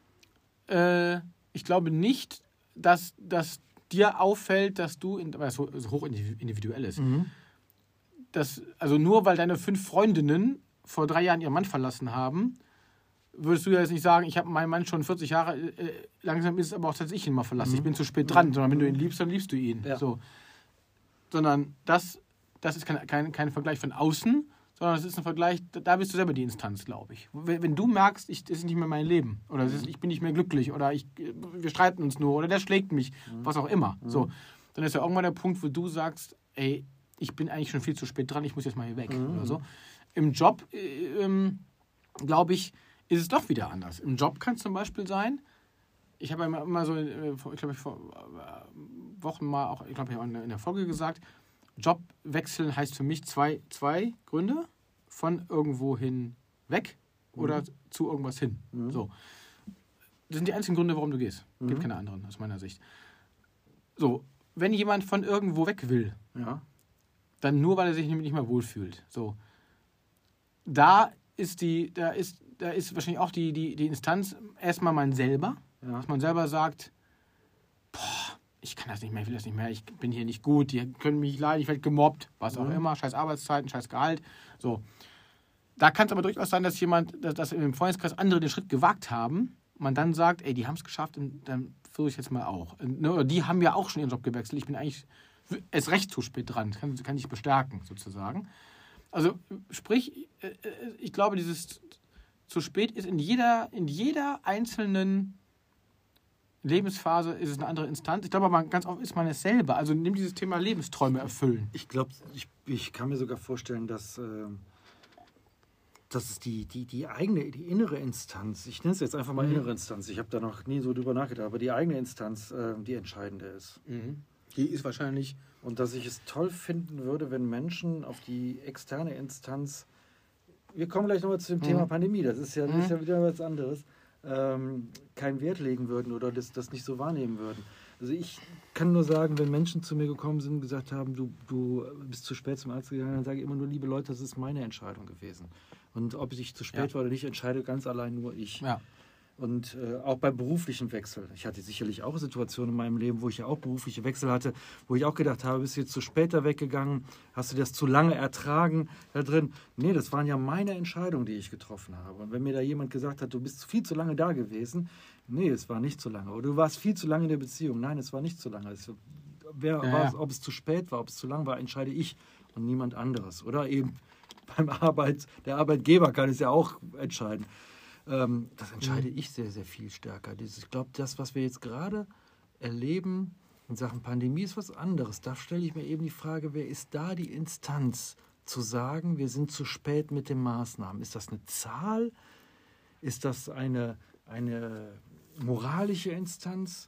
nicht, dass dir auffällt, dass du, weil es so hoch individuell ist, also nur weil deine 5 Freundinnen vor 3 Jahren ihren Mann verlassen haben, würdest du ja jetzt nicht sagen, ich habe meinen Mann schon 40 Jahre, langsam ist es aber auch, dass ich ihn mal verlasse. Ich bin zu spät dran, sondern wenn du ihn liebst, dann liebst du ihn. Ja. So. Sondern das ist kein Vergleich von außen, sondern es ist ein Vergleich, da bist du selber die Instanz, glaube ich. Wenn du merkst, das ist nicht mehr mein Leben oder ich bin nicht mehr glücklich oder wir streiten uns nur oder der schlägt mich, was auch immer. So. Dann ist ja irgendwann der Punkt, wo du sagst, ey, ich bin eigentlich schon viel zu spät dran, ich muss jetzt mal hier weg. Oder so. Im Job, glaube ich, ist es doch wieder anders. Im Job kann es zum Beispiel sein, ich habe ja immer so, ich glaube, vor Wochen mal auch, ich glaube, ich habe in der Folge gesagt, Job wechseln heißt für mich zwei Gründe, von irgendwo hin weg oder zu irgendwas hin. So. Das sind die einzigen Gründe, warum du gehst. Gibt keine anderen, aus meiner Sicht. So, wenn jemand von irgendwo weg will, dann nur, weil er sich nicht mehr wohlfühlt. So. Da ist wahrscheinlich auch die Instanz erstmal man selber, dass man selber sagt, ich kann das nicht mehr, ich will das nicht mehr, ich bin hier nicht gut, die können mich leiden, ich werde gemobbt, was auch immer, scheiß Arbeitszeiten, scheiß Gehalt. So. Da kann es aber durchaus sein, dass dass im Freundeskreis andere den Schritt gewagt haben, man dann sagt, ey, die haben es geschafft, und dann versuche ich jetzt mal auch. Die haben ja auch schon ihren Job gewechselt, ich bin eigentlich erst recht zu spät dran, kann ich bestärken, sozusagen. Also sprich, ich glaube, dieses zu spät ist in jeder einzelnen Lebensphase ist es eine andere Instanz. Ich glaube aber ganz oft ist man es selber. Also nimm dieses Thema Lebensträume erfüllen. Ich glaube, ich kann mir sogar vorstellen, dass es die innere Instanz, ich nenne es jetzt einfach mal innere Instanz, ich habe da noch nie so drüber nachgedacht, aber die eigene Instanz die entscheidende ist. Die ist wahrscheinlich... Und dass ich es toll finden würde, wenn Menschen auf die externe Instanz, wir kommen gleich nochmal zu dem Thema Pandemie, das ist ja wieder was anderes, keinen Wert legen würden oder das nicht so wahrnehmen würden. Also ich kann nur sagen, wenn Menschen zu mir gekommen sind und gesagt haben, du bist zu spät zum Arzt gegangen, dann sage ich immer nur, liebe Leute, das ist meine Entscheidung gewesen. Und ob ich zu spät war oder nicht, entscheide ganz allein nur ich. Ja. Und auch beim beruflichen Wechsel. Ich hatte sicherlich auch Situationen in meinem Leben, wo ich ja auch berufliche Wechsel hatte, wo ich auch gedacht habe, bist du jetzt zu spät da weggegangen? Hast du das zu lange ertragen da drin? Nee, das waren ja meine Entscheidungen, die ich getroffen habe. Und wenn mir da jemand gesagt hat, du bist viel zu lange da gewesen, nee, es war nicht zu lange. Oder du warst viel zu lange in der Beziehung. Nein, es war nicht zu lange. Ob es zu spät war, ob es zu lang war, entscheide ich und niemand anderes. Oder eben der Arbeitgeber kann es ja auch entscheiden. Das entscheide ich sehr, sehr viel stärker. Ich glaube, das, was wir jetzt gerade erleben in Sachen Pandemie, ist was anderes. Da stelle ich mir eben die Frage, wer ist da die Instanz, zu sagen, wir sind zu spät mit den Maßnahmen? Ist das eine Zahl? Ist das eine moralische Instanz?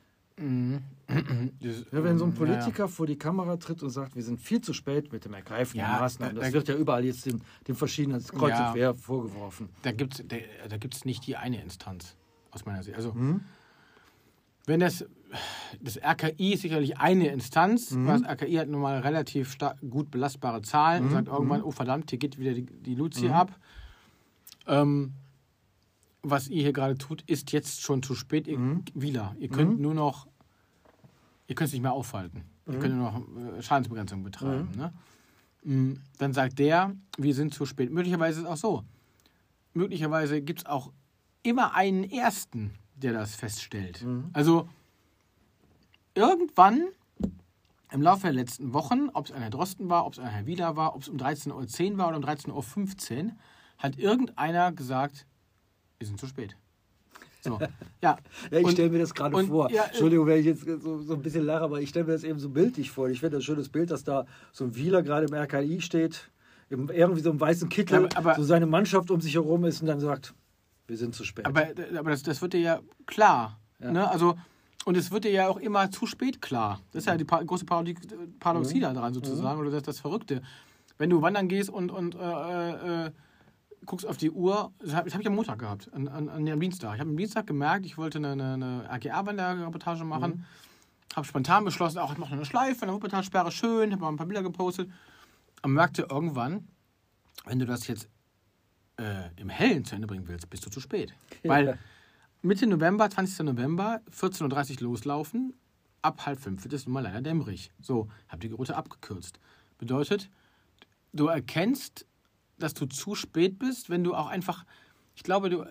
Ja, wenn so ein Politiker vor die Kamera tritt und sagt, wir sind viel zu spät mit dem Ergreifen der Maßnahmen, das wird ja überall jetzt den verschiedenen Kreuz und Quer vorgeworfen. Da gibt's nicht die eine Instanz, aus meiner Sicht. Also, wenn das RKI ist sicherlich eine Instanz, das RKI hat nun mal relativ gut belastbare Zahlen und sagt irgendwann, oh verdammt, hier geht wieder die Luzi ab. Was ihr hier gerade tut, ist jetzt schon zu spät. Ihr könnt nur noch, ihr könnt es nicht mehr aufhalten. Ihr könnt nur noch Schadensbegrenzung betreiben. Ne? Dann sagt der, wir sind zu spät. Möglicherweise ist es auch so. Möglicherweise gibt es auch immer einen Ersten, der das feststellt. Also irgendwann im Laufe der letzten Wochen, ob es ein Herr Drosten war, ob es ein Herr Wieler war, ob es um 13.10 Uhr war oder um 13.15 Uhr, hat irgendeiner gesagt, wir sind zu spät. So. Ja, ich stelle mir das gerade vor. Ja, Entschuldigung, wenn ich jetzt so ein bisschen lache, aber ich stelle mir das eben so bildlich vor. Ich finde das ein schönes Bild, dass da so ein Wieler gerade im RKI steht, irgendwie so im weißen Kittel, aber so seine Mannschaft um sich herum ist und dann sagt, wir sind zu spät. Aber das wird dir ja klar. Ja. Ne? Also, und es wird dir ja auch immer zu spät klar. Das ist ja die große Paradoxie daran sozusagen, oder das Verrückte. Wenn du wandern gehst und guckst auf die Uhr, das habe ich am Montag gehabt, am Dienstag. Ich habe am Dienstag gemerkt, ich wollte eine AGA-Wanderreportage machen. Habe spontan beschlossen, ich mache eine Schleife, eine Wuppertalsperre, schön, habe mal ein paar Bilder gepostet. Und merkte irgendwann, wenn du das jetzt im Hellen zu Ende bringen willst, bist du zu spät. Weil Mitte November, 20. November, 14.30 Uhr loslaufen, ab 4:30 wird es nun mal leider dämmerig. So, habe die Route abgekürzt. Bedeutet, du erkennst, dass du zu spät bist, wenn du auch einfach, ich glaube,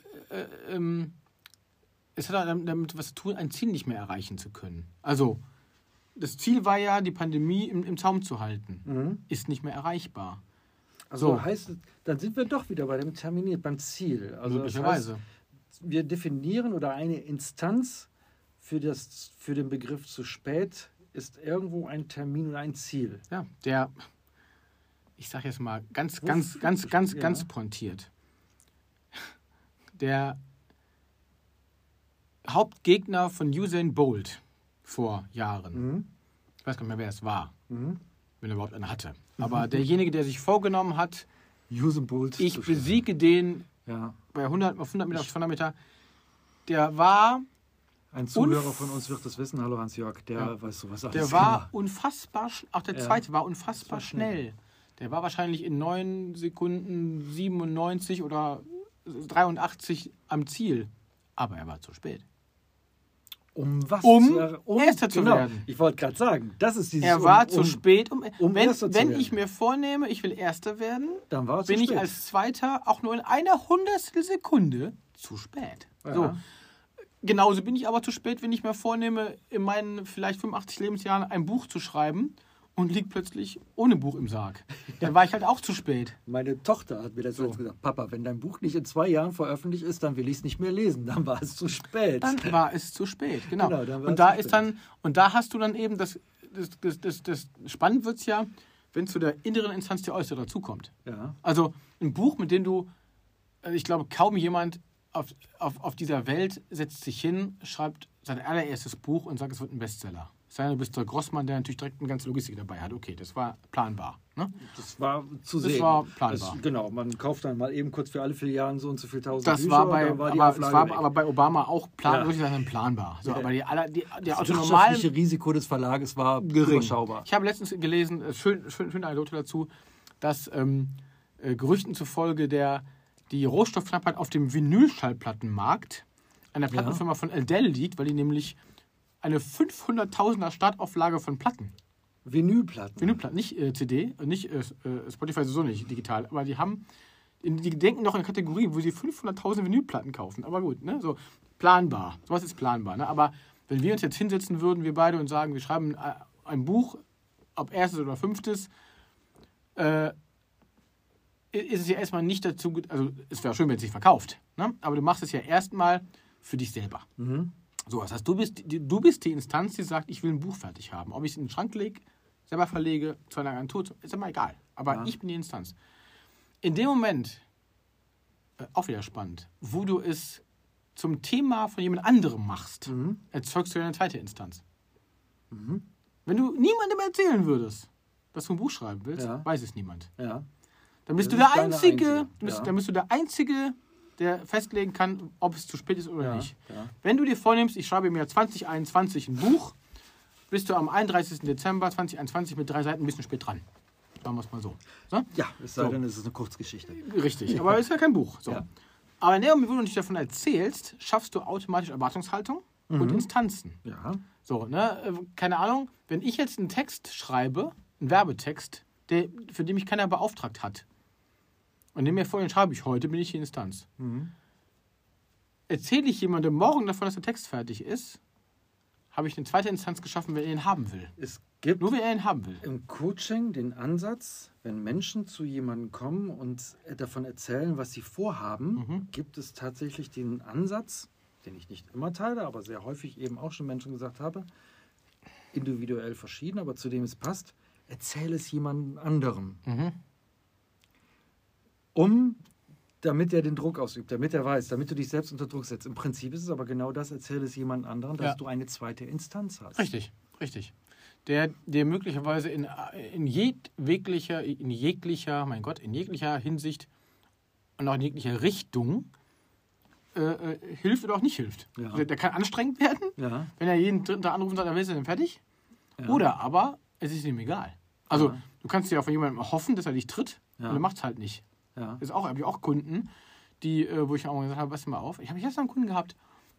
es hat damit was zu tun, ein Ziel nicht mehr erreichen zu können. Also, das Ziel war ja, die Pandemie im Zaum zu halten. Ist nicht mehr erreichbar. Also heißt es, dann sind wir doch wieder bei dem Terminiert, beim Ziel. Also Möglicherweise. Das heißt, wir definieren oder eine Instanz für den Begriff zu spät ist irgendwo ein Termin oder ein Ziel. Ja, ich sage jetzt mal ganz pointiert. Der Hauptgegner von Usain Bolt vor Jahren, ich weiß gar nicht mehr, wer es war, wenn er überhaupt einen hatte, aber derjenige, der sich vorgenommen hat, Usain Bolt, ich besiege den bei 100 Meter, auf 200 Meter, der war... Ein Zuhörer von uns wird das wissen, hallo Hans-Jörg, der weiß sowas alles. Der war unfassbar, auch der zweite war unfassbar schnell. Der war wahrscheinlich in 9 Sekunden 97 oder 83 am Ziel. Aber er war zu spät. Um Erster zu werden. Ich wollte gerade sagen, das ist dieses... Er war zu spät. Wenn ich mir vornehme, ich will Erster werden, dann war bin ich als Zweiter auch nur in einer Hundertstelsekunde zu spät. Ja. So. Genauso bin ich aber zu spät, wenn ich mir vornehme, in meinen vielleicht 85 Lebensjahren ein Buch zu schreiben und liegt plötzlich ohne Buch im Sarg. Dann war ich halt auch zu spät. Meine Tochter hat mir das gesagt, Papa, wenn dein Buch nicht in 2 Jahren veröffentlicht ist, dann will ich es nicht mehr lesen. Dann war es zu spät. Dann war es zu spät, genau. Und da hast du dann eben das spannend wird es ja, wenn zu der inneren Instanz die äußere dazukommt. Ja. Also ein Buch, mit dem du, ich glaube, kaum jemand auf dieser Welt setzt sich hin, schreibt sein allererstes Buch und sagt, es wird ein Bestseller. Sei du bist der Grossmann, der natürlich direkt eine ganze Logistik dabei hat. Okay, das war planbar. Ne? Das war zu sehen. Das war planbar. Genau, man kauft dann mal eben kurz für alle Filialen so und so viel tausend das Bücher. War aber bei Obama auch planbar. So, aber der wirtschaftliche Risiko des Verlages war gering. Überschaubar. Ich habe letztens gelesen, schöne Anekdote dazu, dass Gerüchten zufolge die Rohstoffknappheit auf dem Vinylschallplattenmarkt einer Plattenfirma von Adele liegt, weil die nämlich eine 500.000er Startauflage von Platten. Vinylplatten, nicht CD, nicht Spotify sowieso nicht digital, aber die denken noch in Kategorien, wo sie 500.000 Vinylplatten kaufen. Aber gut, ne? So planbar. Sowas ist planbar. Ne? Aber wenn wir uns jetzt hinsetzen würden, wir beide, und sagen, wir schreiben ein Buch, ob erstes oder fünftes, ist es ja erstmal nicht dazu, also es wäre schön, wenn es sich verkauft, ne? Aber du machst es ja erstmal für dich selber. So, das heißt, du bist die Instanz, die sagt, ich will ein Buch fertig haben. Ob ich es in den Schrank lege, selber verlege, zu einer Agentur, ist immer egal. Aber ich bin die Instanz. In dem Moment, auch wieder spannend, wo du es zum Thema von jemand anderem machst, erzeugst du eine zweite Instanz. Wenn du niemandem erzählen würdest, dass du ein Buch schreiben willst, weiß es niemand. Ja. Dann bist du der Einzige, dann bist du der Einzige, der festlegen kann, ob es zu spät ist oder nicht. Ja. Wenn du dir vornimmst, ich schreibe im Jahr 2021 ein Buch, bist du am 31. Dezember 2021 mit 3 Seiten ein bisschen spät dran. Sagen wir es mal so. Ja, es sei denn, es ist eine Kurzgeschichte. Richtig, aber es ist ja kein Buch. So. Ja. Aber in der Moment, wo du nicht davon erzählst, schaffst du automatisch Erwartungshaltung und Instanzen. Ja. So, ne? Keine Ahnung, wenn ich jetzt einen Text schreibe, einen Werbetext, für den mich keiner beauftragt hat, und den mir vorhin schreibe ich heute, bin ich die Instanz. Erzähle ich jemandem morgen davon, dass der Text fertig ist, habe ich eine zweite Instanz geschaffen, wenn er ihn haben will. Es gibt nur, wenn er ihn haben will. Im Coaching den Ansatz, wenn Menschen zu jemandem kommen und davon erzählen, was sie vorhaben, gibt es tatsächlich den Ansatz, den ich nicht immer teile, aber sehr häufig eben auch schon Menschen gesagt habe, individuell verschieden, aber zu dem es passt, erzähle es jemandem anderem. damit er den Druck ausübt, damit er weiß, damit du dich selbst unter Druck setzt. Im Prinzip ist es aber genau das, erzähle es jemand anderen, dass du eine zweite Instanz hast. Richtig. Der möglicherweise in jeglicher Hinsicht und auch in jeglicher Richtung hilft oder auch nicht hilft. Ja. Der kann anstrengend werden, wenn er jeden dritten Tag anruft und sagt, er will denn fertig. Ja. Oder aber es ist ihm egal. Also du kannst dir auch von jemandem hoffen, dass er dich tritt und er macht es halt nicht. Ja. Das habe ich auch Kunden, wo ich auch mal gesagt habe, pass mal auf. Ich habe jetzt noch einen Kunden gehabt,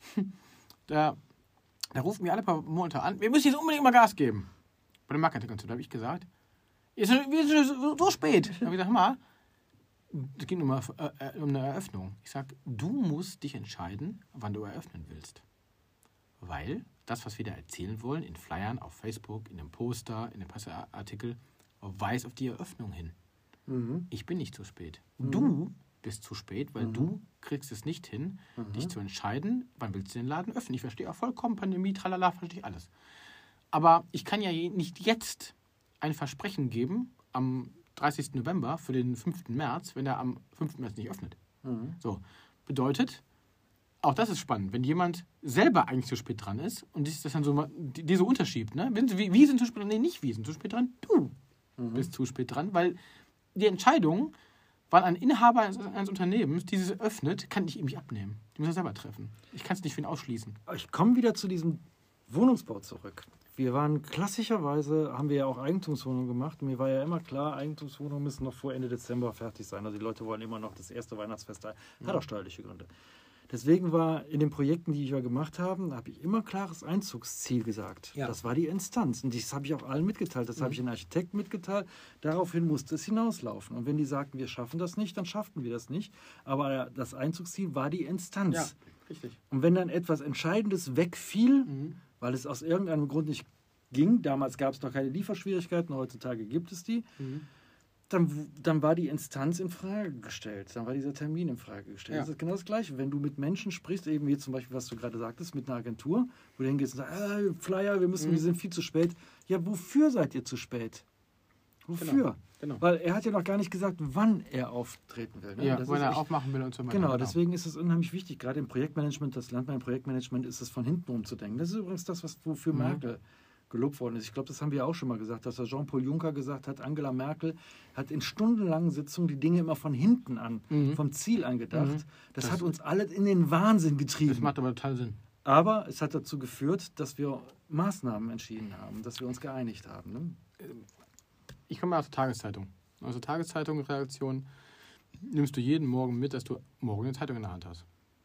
der ruft mir alle paar Monate an, wir müssen jetzt unbedingt mal Gas geben. Bei der Marketing-Konzept habe ich gesagt, wir sind so spät. Da habe ich gesagt, mal, das ging um eine Eröffnung. Ich sage, du musst dich entscheiden, wann du eröffnen willst. Weil das, was wir da erzählen wollen, in Flyern, auf Facebook, in einem Poster, in einem Presseartikel, weist auf die Eröffnung hin. Ich bin nicht zu spät. Du bist zu spät, weil du kriegst es nicht hin, dich zu entscheiden, wann willst du den Laden öffnen. Ich verstehe auch vollkommen Pandemie, tralala, verstehe ich alles. Aber ich kann ja nicht jetzt ein Versprechen geben am 30. November für den 5. März, wenn er am 5. März nicht öffnet. So, bedeutet, auch das ist spannend, wenn jemand selber eigentlich zu spät dran ist und das dann so diese Unterschied, ne? Wir sind zu spät dran, nee, nicht wir sind zu spät dran, du bist zu spät dran, weil die Entscheidung, wann ein Inhaber eines Unternehmens dieses öffnet, kann ich ihm nicht abnehmen. Die muss er selber treffen. Ich kann es nicht für ihn ausschließen. Ich komme wieder zu diesem Wohnungsbau zurück. Wir waren klassischerweise, haben wir ja auch Eigentumswohnungen gemacht. Mir war ja immer klar, Eigentumswohnungen müssen noch vor Ende Dezember fertig sein. Also die Leute wollen immer noch das erste Weihnachtsfest da. Hat auch steuerliche Gründe. Deswegen war in den Projekten, die wir gemacht haben, habe ich immer klares Einzugsziel gesagt. Ja. Das war die Instanz. Und das habe ich auch allen mitgeteilt. Das habe ich den Architekten mitgeteilt. Daraufhin musste es hinauslaufen. Und wenn die sagten, wir schaffen das nicht, dann schafften wir das nicht. Aber das Einzugsziel war die Instanz. Ja, richtig. Und wenn dann etwas Entscheidendes wegfiel, weil es aus irgendeinem Grund nicht ging, damals gab es noch keine Lieferschwierigkeiten, heutzutage gibt es die, dann war die Instanz in Frage gestellt. Dann war dieser Termin in Frage gestellt. Ja. Das ist genau das Gleiche. Wenn du mit Menschen sprichst, eben wie zum Beispiel, was du gerade sagtest, mit einer Agentur, wo du hingehst und sagst, Flyer, wir sind viel zu spät. Ja, wofür seid ihr zu spät? Wofür? Genau. Weil er hat ja noch gar nicht gesagt, wann er auftreten will. Ne? Ja, wann er aufmachen will und so weiter. Genau, deswegen ist es unheimlich wichtig. Gerade im Projektmanagement, das lernt man im Projektmanagement, ist es von hinten umzudenken. Das ist übrigens das, wofür Merkel gelobt worden ist. Ich glaube, das haben wir auch schon mal gesagt, dass Jean-Paul Juncker gesagt hat, Angela Merkel hat in stundenlangen Sitzungen die Dinge immer von hinten an, vom Ziel angedacht. Das hat uns alle in den Wahnsinn getrieben. Das macht aber total Sinn. Aber es hat dazu geführt, dass wir Maßnahmen entschieden haben, dass wir uns geeinigt haben. Ne? Ich komme aus der Tageszeitung. Aus der Tageszeitung-Reaktion nimmst du jeden Morgen mit, dass du morgen eine Zeitung in der Hand hast.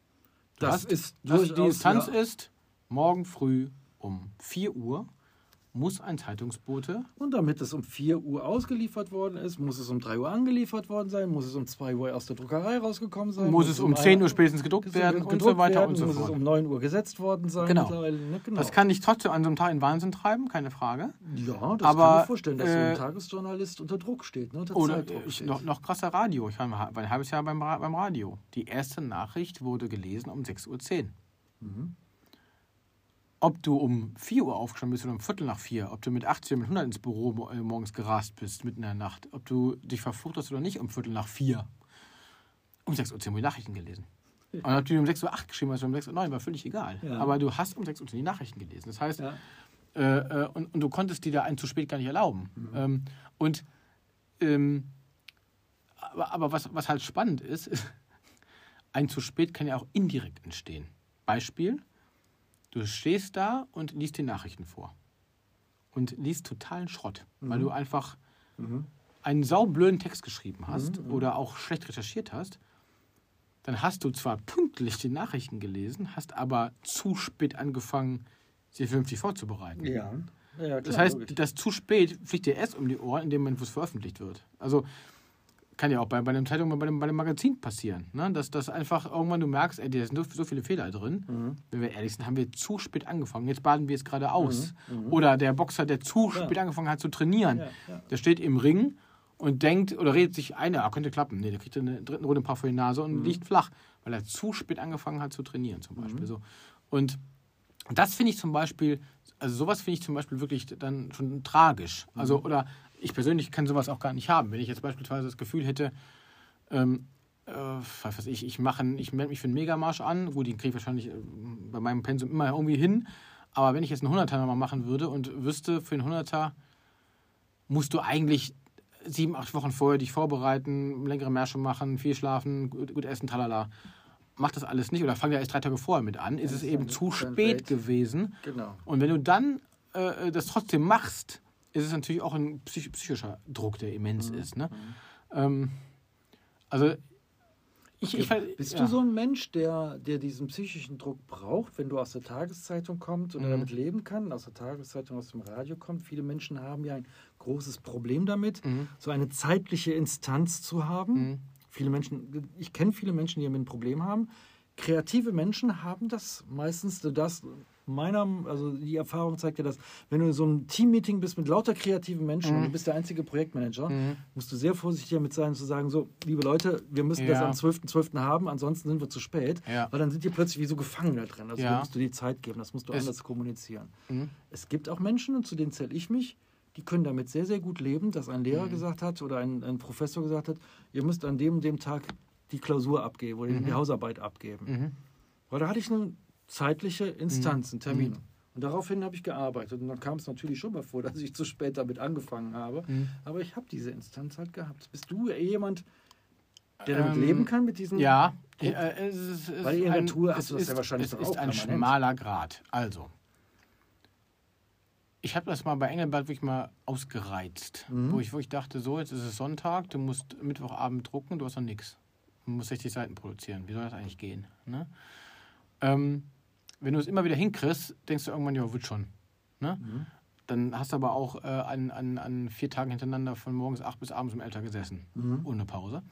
Die Instanz ist, morgen früh um 4 Uhr muss ein Zeitungsbote. Und damit es um 4 Uhr ausgeliefert worden ist, muss es um 3 Uhr angeliefert worden sein, muss es um 2 Uhr aus der Druckerei rausgekommen sein. Muss es um 10 Uhr spätestens gedruckt werden und so weiter und so fort. Muss es um 9 Uhr gesetzt worden sein. Genau. Das kann dich trotzdem an so einem Tag in Wahnsinn treiben, keine Frage. Ja, das kann ich mir vorstellen, dass so ein Tagesjournalist unter Druck steht. Ne, oder noch krasser Radio. Ich war ein halbes Jahr beim Radio. Die erste Nachricht wurde gelesen um 6:10 Uhr. Ob du um 4 Uhr aufgestanden bist oder um Viertel nach 4, ob du mit 80 oder mit 100 ins Büro morgens gerast bist, mitten in der Nacht, ob du dich verflucht hast oder nicht um Viertel nach 4, um 6:10 Uhr die Nachrichten gelesen. Und ob du um 6:08 Uhr geschrieben hast oder um 6:09 Uhr, war völlig egal. Ja. Aber du hast um 6:10 Uhr die Nachrichten gelesen. Das heißt, und du konntest dir da einen zu spät gar nicht erlauben. Aber was halt spannend ist, ein zu spät kann ja auch indirekt entstehen. Beispiel: Du stehst da und liest die Nachrichten vor. Und liest totalen Schrott, weil du einfach einen saublöden Text geschrieben hast oder auch schlecht recherchiert hast. Dann hast du zwar pünktlich die Nachrichten gelesen, hast aber zu spät angefangen, sie vernünftig vorzubereiten. Ja, klar, das heißt, das zu spät fliegt dir erst um die Ohren, in dem Moment, wo es veröffentlicht wird. Also kann ja auch bei einer Zeitung, bei dem Magazin passieren. Ne? Dass einfach irgendwann du merkst, da sind so viele Fehler drin. Wenn wir ehrlich sind, haben wir zu spät angefangen. Jetzt baden wir es gerade aus. Oder der Boxer, der zu spät angefangen hat zu trainieren, der steht im Ring und denkt oder redet sich ein, könnte klappen. Nee, der kriegt in der dritten Runde ein paar vor die Nase und liegt flach, weil er zu spät angefangen hat zu trainieren zum Beispiel. So. Und das finde ich zum Beispiel, also sowas finde ich zum Beispiel wirklich dann schon tragisch. Also, oder ich persönlich kann sowas auch gar nicht haben. Wenn ich jetzt beispielsweise das Gefühl hätte, Was weiß ich melde mich für einen Megamarsch an. Gut, den kriege ich wahrscheinlich bei meinem Pensum immer irgendwie hin. Aber wenn ich jetzt einen 100er nochmal machen würde und wüsste, für einen 100er musst du eigentlich 7-8 Wochen vorher dich vorbereiten, längere Märsche machen, viel schlafen, gut essen, tralala. Mach das alles nicht oder fang ja erst 3 Tage vorher mit an. Ist es eben zu spät gewesen. Genau. Und wenn du dann das trotzdem machst, ist es natürlich auch ein psychischer Druck, der immens ist. Ne? Also bist du so ein Mensch, der diesen psychischen Druck braucht, wenn du aus der Tageszeitung kommst oder damit leben kann, aus der Tageszeitung, aus dem Radio kommt? Viele Menschen haben ja ein großes Problem damit, so eine zeitliche Instanz zu haben. Ich kenne viele Menschen, die damit ein Problem haben. Kreative Menschen haben das meistens, also die Erfahrung zeigt ja das, wenn du in so einem Teammeeting bist mit lauter kreativen Menschen und du bist der einzige Projektmanager, musst du sehr vorsichtig damit sein, zu sagen, so, liebe Leute, wir müssen das am 12.12. haben, ansonsten sind wir zu spät, weil dann sind die plötzlich wie so gefangen da drin. Also da musst du die Zeit geben, das musst du anders kommunizieren. Es gibt auch Menschen, und zu denen zähle ich mich, die können damit sehr, sehr gut leben, dass ein Lehrer gesagt hat oder ein Professor gesagt hat, ihr müsst an dem und dem Tag die Klausur abgeben oder die Hausarbeit abgeben. Weil da hatte ich eine zeitliche Instanz, einen Termin. Und daraufhin habe ich gearbeitet. Und dann kam es natürlich schon mal vor, dass ich zu spät damit angefangen habe. Aber ich habe diese Instanz halt gehabt. Bist du jemand, der damit leben kann, mit diesen... Ja. Weil in der Natur hast du das ja wahrscheinlich auch Es ist ein schmaler Grat. Also, ich habe das mal bei Engelbert wirklich mal ausgereizt. Wo ich dachte, so, jetzt ist es Sonntag, du musst Mittwochabend drucken, du hast noch nichts. Du musst 60 Seiten produzieren. Wie soll das eigentlich gehen? Ne? Wenn du es immer wieder hinkriegst, denkst du irgendwann, ja, wird schon. Ne? Dann hast du aber auch an 4 Tagen hintereinander von morgens 8 bis abends um 11 gesessen. Ohne Pause.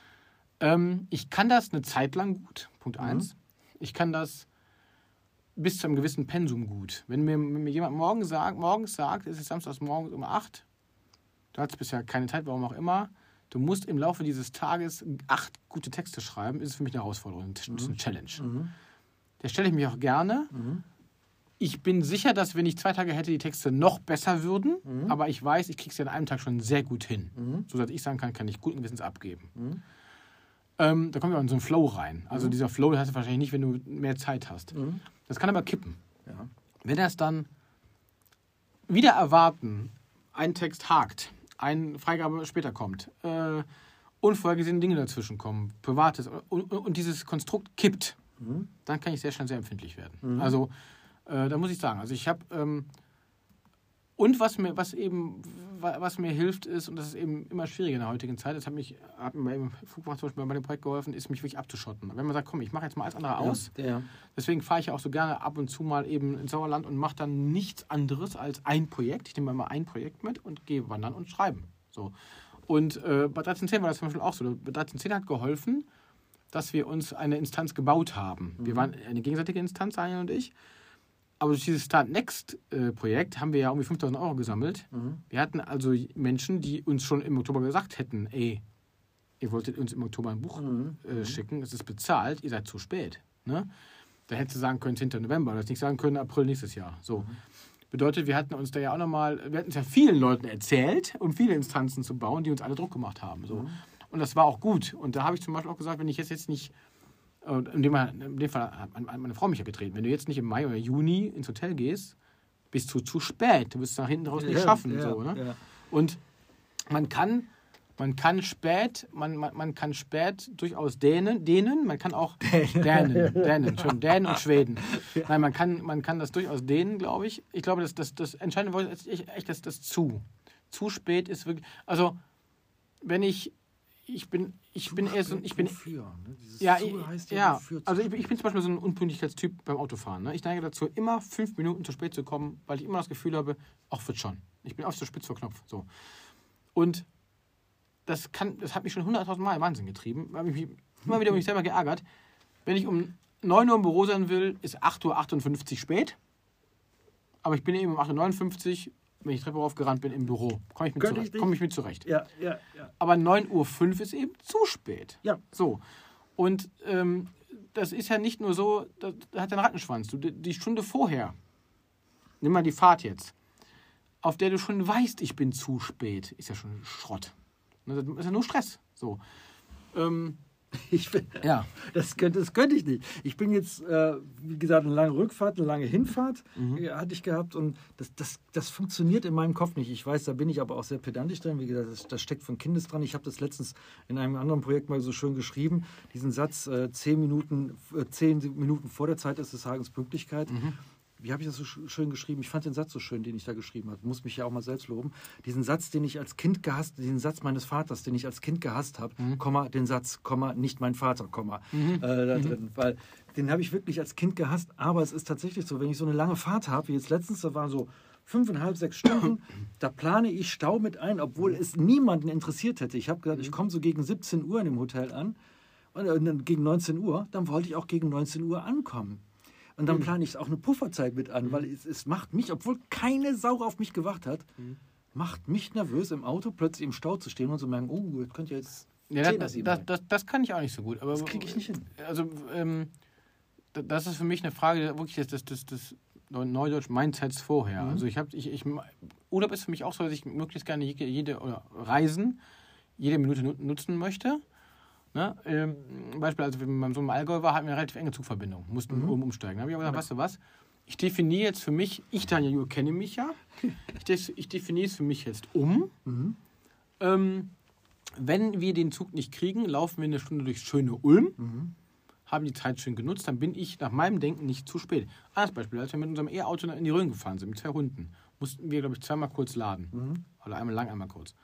Ich kann das eine Zeit lang gut. Punkt 1. Ich kann das bis zu einem gewissen Pensum gut. Wenn mir jemand morgens sagt, es ist samstags morgens um 8, du hattest bisher keine Zeit, warum auch immer, du musst im Laufe dieses Tages 8 gute Texte schreiben, ist es für mich eine Herausforderung, das ist eine Challenge. Der stelle ich mich auch gerne. Ich bin sicher, dass wenn ich 2 Tage hätte, die Texte noch besser würden, aber ich weiß, ich kriege sie an einem Tag schon sehr gut hin. So dass ich sagen kann ich guten Gewissens abgeben. Da kommen wir auch in so einen Flow rein. Also dieser Flow hast du wahrscheinlich nicht, wenn du mehr Zeit hast. Das kann aber kippen. Ja. Wenn das dann wieder erwarten, ein Text hakt, eine Freigabe später kommt, unvorhergesehene Dinge dazwischen kommen, Privates und dieses Konstrukt kippt, dann kann ich sehr schnell sehr empfindlich werden. Also da muss ich sagen, also ich habe und was mir hilft ist, und das ist eben immer schwieriger in der heutigen Zeit, das hat mir beim Flugmacht zum Beispiel bei dem Projekt geholfen, ist mich wirklich abzuschotten. Wenn man sagt, komm, ich mache jetzt mal alles andere aus, deswegen fahre ich ja auch so gerne ab und zu mal eben ins Sauerland und mache dann nichts anderes als ein Projekt. Ich nehme mal ein Projekt mit und gehe wandern und schreiben. So. Und bei 1310 war das zum Beispiel auch so. Bei 1310 hat geholfen, dass wir uns eine Instanz gebaut haben. Wir waren eine gegenseitige Instanz, Daniel und ich. Aber durch dieses Start Next-Projekt haben wir ja irgendwie 5.000 Euro gesammelt. Wir hatten also Menschen, die uns schon im Oktober gesagt hätten, ey, ihr wolltet uns im Oktober ein Buch schicken, es ist bezahlt, ihr seid zu spät. Ne? Da hättest du sagen können 10. November, oder nicht sagen können April nächstes Jahr. So. Bedeutet, wir hatten uns da ja auch nochmal, wir hatten es ja vielen Leuten erzählt, um viele Instanzen zu bauen, die uns alle Druck gemacht haben. So. Und das war auch gut. Und da habe ich zum Beispiel auch gesagt, wenn ich jetzt nicht, in dem Fall hat meine Frau mich ja getreten, wenn du jetzt nicht im Mai oder Juni ins Hotel gehst, bist du zu spät. Du wirst es nach hinten raus nicht schaffen. So, ne? Ja. Und man kann spät durchaus dehnen, man kann auch Dänen und Schweden. Ja. Nein, man kann das durchaus dehnen, glaube ich. Ich glaube, das entscheidende Wort ist echt das zu. Zu spät ist wirklich, also wenn ich bin eher so, wofür, ne? Also ich bin zum Beispiel so ein Unpünktlichkeitstyp beim Autofahren. Ne? Ich neige dazu, immer 5 Minuten zu spät zu kommen, weil ich immer das Gefühl habe, ach, wird schon. Ich bin oft so spitz vor Knopf. So. Und das hat mich schon 100.000 Mal in Wahnsinn getrieben. Ich habe mich immer wieder mich selber geärgert. Wenn ich um 9 Uhr im Büro sein will, ist 8.58 Uhr spät. Aber ich bin eben um 8.59 Uhr, wenn ich Treppe raufgerannt bin, im Büro. Komme ich mit zurecht. Ja. Aber 9.05 Uhr ist eben zu spät. Ja. So. Und das ist ja nicht nur so, das hat einen Rattenschwanz. Die Stunde vorher, nimm mal die Fahrt jetzt, auf der du schon weißt, ich bin zu spät, ist ja schon Schrott. Das ist ja nur Stress. So. Ja. Das könnte ich nicht. Ich bin jetzt, wie gesagt, eine lange Rückfahrt, eine lange Hinfahrt hatte ich gehabt und das funktioniert in meinem Kopf nicht. Ich weiß, da bin ich aber auch sehr pedantisch drin. Wie gesagt, das steckt von Kindes dran. Ich habe das letztens in einem anderen Projekt mal so schön geschrieben. Diesen Satz, 10 Minuten vor der Zeit ist des Hagens Pünktlichkeit. Wie habe ich das so schön geschrieben? Ich fand den Satz so schön, den ich da geschrieben habe. Muss mich ja auch mal selbst loben. Diesen Satz, den ich als Kind gehasst, diesen Satz meines Vaters, den ich als Kind gehasst habe, Komma, den Satz, Komma, nicht mein Vater, Komma, da drin. Weil den habe ich wirklich als Kind gehasst. Aber es ist tatsächlich so, wenn ich so eine lange Fahrt habe, wie jetzt letztens, da waren so 5,5, 6 Stunden, da plane ich Stau mit ein, obwohl es niemanden interessiert hätte. Ich habe gesagt, ich komme so gegen 17 Uhr in dem Hotel an und gegen 19 Uhr, dann wollte ich auch gegen 19 Uhr ankommen. Und dann plane ich auch eine Pufferzeit mit an, weil es macht mich, obwohl keine Sau auf mich gewacht hat, macht mich nervös, im Auto plötzlich im Stau zu stehen und zu merken, oh, das könnte jetzt... Ja, das kann ich auch nicht so gut. Aber das kriege ich nicht hin. Also, das ist für mich eine Frage wirklich des Neudeutsch Mindsets vorher. Also Urlaub ist für mich auch so, dass ich möglichst gerne Reisen jede Minute nutzen möchte. Ne? Beispiel, als wir so im Allgäu waren, hatten wir eine relativ enge Zugverbindung, mussten umsteigen. Da habe ich aber gesagt, weißt du was, ich definiere jetzt für mich, Daniel, kenne mich ja, ich definiere es für mich jetzt wenn wir den Zug nicht kriegen, laufen wir eine Stunde durch schöne Ulm, haben die Zeit schön genutzt, dann bin ich nach meinem Denken nicht zu spät. Anderes Beispiel, als wir mit unserem E-Auto in die Rhön gefahren sind, mit 2 Hunden, mussten wir, glaube ich, zweimal kurz laden. Oder einmal lang, einmal kurz.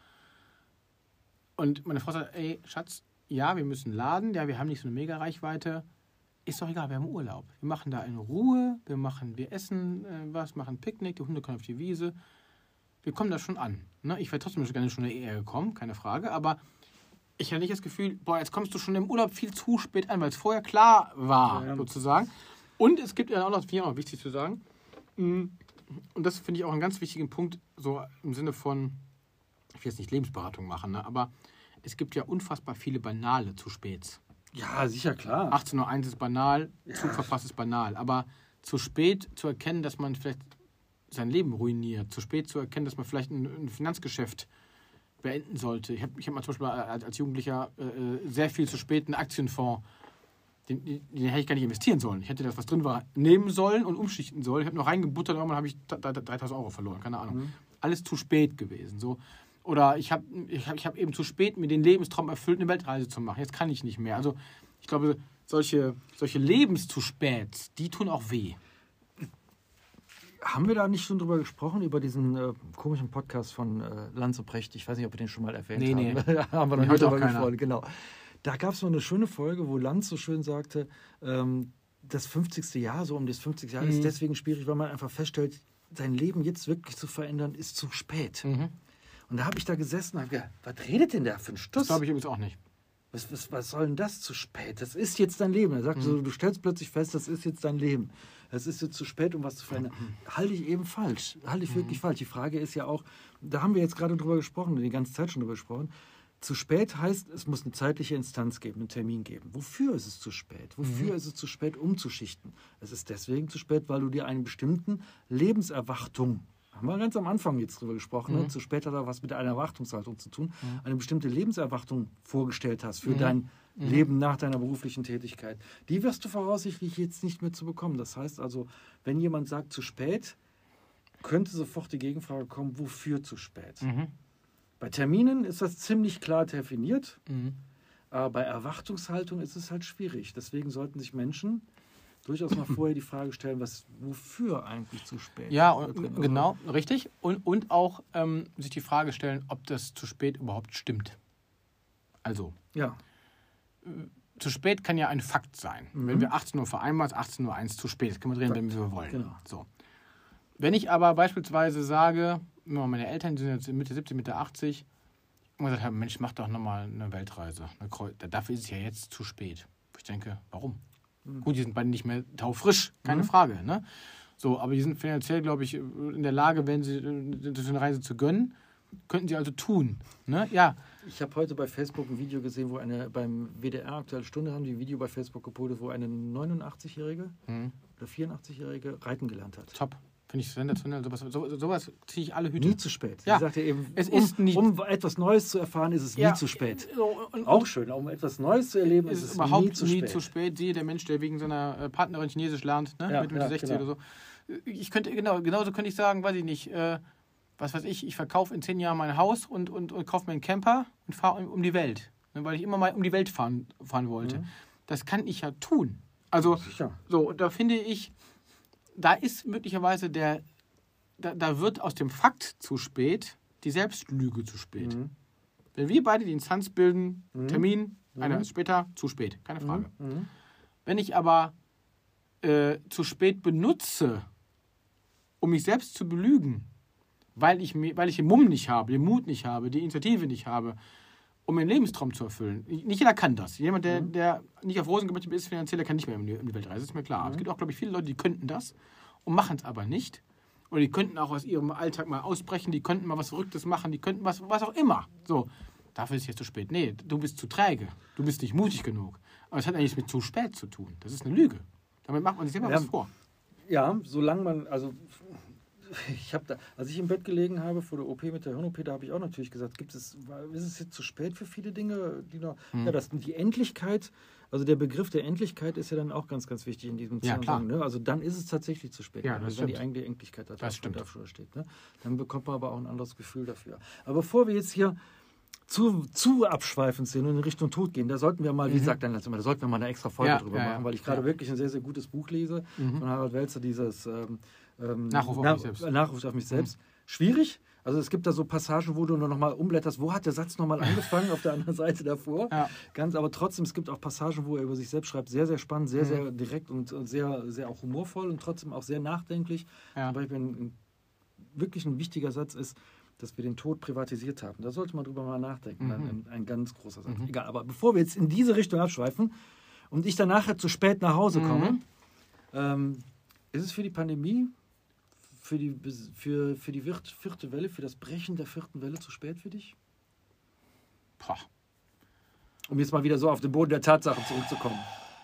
Und meine Frau sagt, ey, Schatz, ja, wir müssen laden, ja, wir haben nicht so eine Mega-Reichweite. Ist doch egal, wir haben Urlaub. Wir machen da in Ruhe, wir essen was, machen Picknick, die Hunde können auf die Wiese. Wir kommen da schon an. Ne? Ich wäre trotzdem schon gerne eine Stunde eher gekommen, keine Frage, aber ich hatte nicht das Gefühl, boah, jetzt kommst du schon im Urlaub viel zu spät an, weil es vorher klar war, sozusagen. Und es gibt ja auch noch, finde ich auch noch wichtig zu sagen, und das finde ich auch einen ganz wichtigen Punkt, so im Sinne von, ich will jetzt nicht Lebensberatung machen, ne, aber es gibt ja unfassbar viele banale zu spät. Ja, sicher, klar. 18:01 ist banal, Zug verpasst ist banal. Aber zu spät zu erkennen, dass man vielleicht sein Leben ruiniert, zu spät zu erkennen, dass man vielleicht ein Finanzgeschäft beenden sollte. Ich hab mal zum Beispiel als Jugendlicher sehr viel zu spät einen Aktienfonds, den hätte ich gar nicht investieren sollen. Ich hätte das, was drin war, nehmen sollen und umschichten sollen. Ich habe noch reingebuttert und irgendwann habe ich 3.000 Euro verloren, keine Ahnung. Alles zu spät gewesen. So. Oder ich hab eben zu spät mir den Lebenstraum erfüllt, eine Weltreise zu machen. Jetzt kann ich nicht mehr. Also ich glaube, solche Lebens zu spät, die tun auch weh. Haben wir da nicht schon drüber gesprochen, über diesen komischen Podcast von Lanz und Precht? Ich weiß nicht, ob wir den schon mal erwähnt haben. Nee. Da haben wir noch nicht drüber gesprochen. Genau. Da gab es noch eine schöne Folge, wo Lanz so schön sagte, das 50. Jahr, so um das 50. Jahr, ist deswegen schwierig, weil man einfach feststellt, sein Leben jetzt wirklich zu verändern, ist zu spät. Und da habe ich da gesessen und habe gedacht, was redet denn der für ein Stuss? Das glaube ich übrigens auch nicht. Was soll denn das zu spät? Das ist jetzt dein Leben. Er sagt so, du stellst plötzlich fest, das ist jetzt dein Leben. Es ist jetzt zu spät, um was zu verändern. Halte ich eben falsch. Halte ich wirklich falsch. Die Frage ist ja auch, da haben wir jetzt gerade drüber gesprochen, die ganze Zeit schon drüber gesprochen. Zu spät heißt, es muss eine zeitliche Instanz geben, einen Termin geben. Wofür ist es zu spät? Wofür ist es zu spät, umzuschichten? Es ist deswegen zu spät, weil du dir einen bestimmten Lebenserwartung, haben wir ganz am Anfang jetzt drüber gesprochen, ne? Zu spät hat er was mit einer Erwartungshaltung zu tun, eine bestimmte Lebenserwartung vorgestellt hast für dein Leben nach deiner beruflichen Tätigkeit. Die wirst du voraussichtlich jetzt nicht mehr zu bekommen. Das heißt also, wenn jemand sagt zu spät, könnte sofort die Gegenfrage kommen, wofür zu spät? Bei Terminen ist das ziemlich klar definiert, aber bei Erwartungshaltung ist es halt schwierig. Deswegen sollten sich Menschen durchaus mal vorher die Frage stellen, wofür eigentlich zu spät? Ja, genau, richtig. Und auch sich die Frage stellen, ob das zu spät überhaupt stimmt. Also, zu spät kann ja ein Fakt sein. Wenn wir 18 Uhr vereinbart, 18:01 Uhr zu spät. Das können wir drehen, wenn wir wollen. Genau. So. Wenn ich aber beispielsweise sage, meine Eltern sind jetzt Mitte 70, Mitte 80, und gesagt haben, Mensch, mach doch nochmal eine Weltreise. Dafür ist es ja jetzt zu spät. Ich denke, warum? Gut, die sind beide nicht mehr taufrisch, keine Frage. Ne? So, aber die sind finanziell, glaube ich, in der Lage, wenn sie eine Reise zu gönnen, könnten sie also tun. Ne? Ja. Ich habe heute bei Facebook ein Video gesehen, wo beim WDR Aktuelle Stunde haben die ein Video bei Facebook gepostet, wo eine 89-Jährige oder 84-Jährige reiten gelernt hat. Top. Finde ich sensationell. Sowas ziehe ich alle Hüte. Nie zu spät. Ja. Sie sagt ja eben, um etwas Neues zu erfahren, ist es nie zu spät. Auch schön, um etwas Neues zu erleben, ist es überhaupt nie zu spät. Siehe der Mensch, der wegen seiner Partnerin Chinesisch lernt, ne? mit 60 genau. oder so. Ich könnte, genauso könnte ich sagen, weiß ich nicht, was weiß ich verkaufe in 10 Jahren mein Haus und kaufe mir einen Camper und fahre um die Welt. Ne? Weil ich immer mal um die Welt fahren wollte. Das kann ich ja tun. Also, so, da finde ich, da ist möglicherweise da wird aus dem Fakt zu spät die Selbstlüge zu spät. Wenn wir beide die Instanz bilden, Termin, einer ist später, zu spät, keine Frage. Wenn ich aber zu spät benutze, um mich selbst zu belügen, weil ich den Mumm nicht habe, den Mut nicht habe, die Initiative nicht habe, um meinen Lebenstraum zu erfüllen. Nicht jeder kann das. Jemand, der nicht auf Rosen gebettet ist finanziell, der kann nicht mehr um die Welt reisen, ist mir klar. Es gibt auch, glaube ich, viele Leute, die könnten das und machen es aber nicht. Oder die könnten auch aus ihrem Alltag mal ausbrechen, die könnten mal was Verrücktes machen, die könnten was auch immer. So, dafür ist es jetzt zu spät. Nee, du bist zu träge. Du bist nicht mutig genug. Aber es hat eigentlich mit zu spät zu tun. Das ist eine Lüge. Damit macht man sich immer was vor. Ja, solange man, also als ich im Bett gelegen habe vor der OP mit der Hirn-OP, da habe ich auch natürlich gesagt, ist es jetzt zu spät für viele Dinge, die noch, die Endlichkeit, also der Begriff der Endlichkeit ist ja dann auch ganz, ganz wichtig in diesem Zusammenhang. Ne? Also dann ist es tatsächlich zu spät, wenn die eigene Endlichkeit dafür steht. Ne? Dann bekommt man aber auch ein anderes Gefühl dafür. Aber bevor wir jetzt hier zu abschweifend sind und in Richtung Tod gehen, da sollten wir mal, wie gesagt, da sollten wir mal eine extra Folge drüber machen, weil ich gerade wirklich ein sehr, sehr gutes Buch lese von Harald Welzer, dieses Nachruf auf mich selbst. Schwierig. Also es gibt da so Passagen, wo du nur noch mal umblätterst, wo hat der Satz nochmal angefangen, auf der anderen Seite davor. Ja. Aber trotzdem, es gibt auch Passagen, wo er über sich selbst schreibt, sehr, sehr spannend, sehr, sehr direkt und sehr, sehr auch humorvoll und trotzdem auch sehr nachdenklich. Zum Beispiel wirklich ein wichtiger Satz ist, dass wir den Tod privatisiert haben. Da sollte man drüber mal nachdenken. Ein ganz großer Satz. Egal, aber bevor wir jetzt in diese Richtung abschweifen und ich dann nachher zu spät nach Hause komme, ist es für die Pandemie, für die vierte Welle, für das Brechen der 4. Welle zu spät für dich? Um jetzt mal wieder so auf den Boden der Tatsachen zurückzukommen.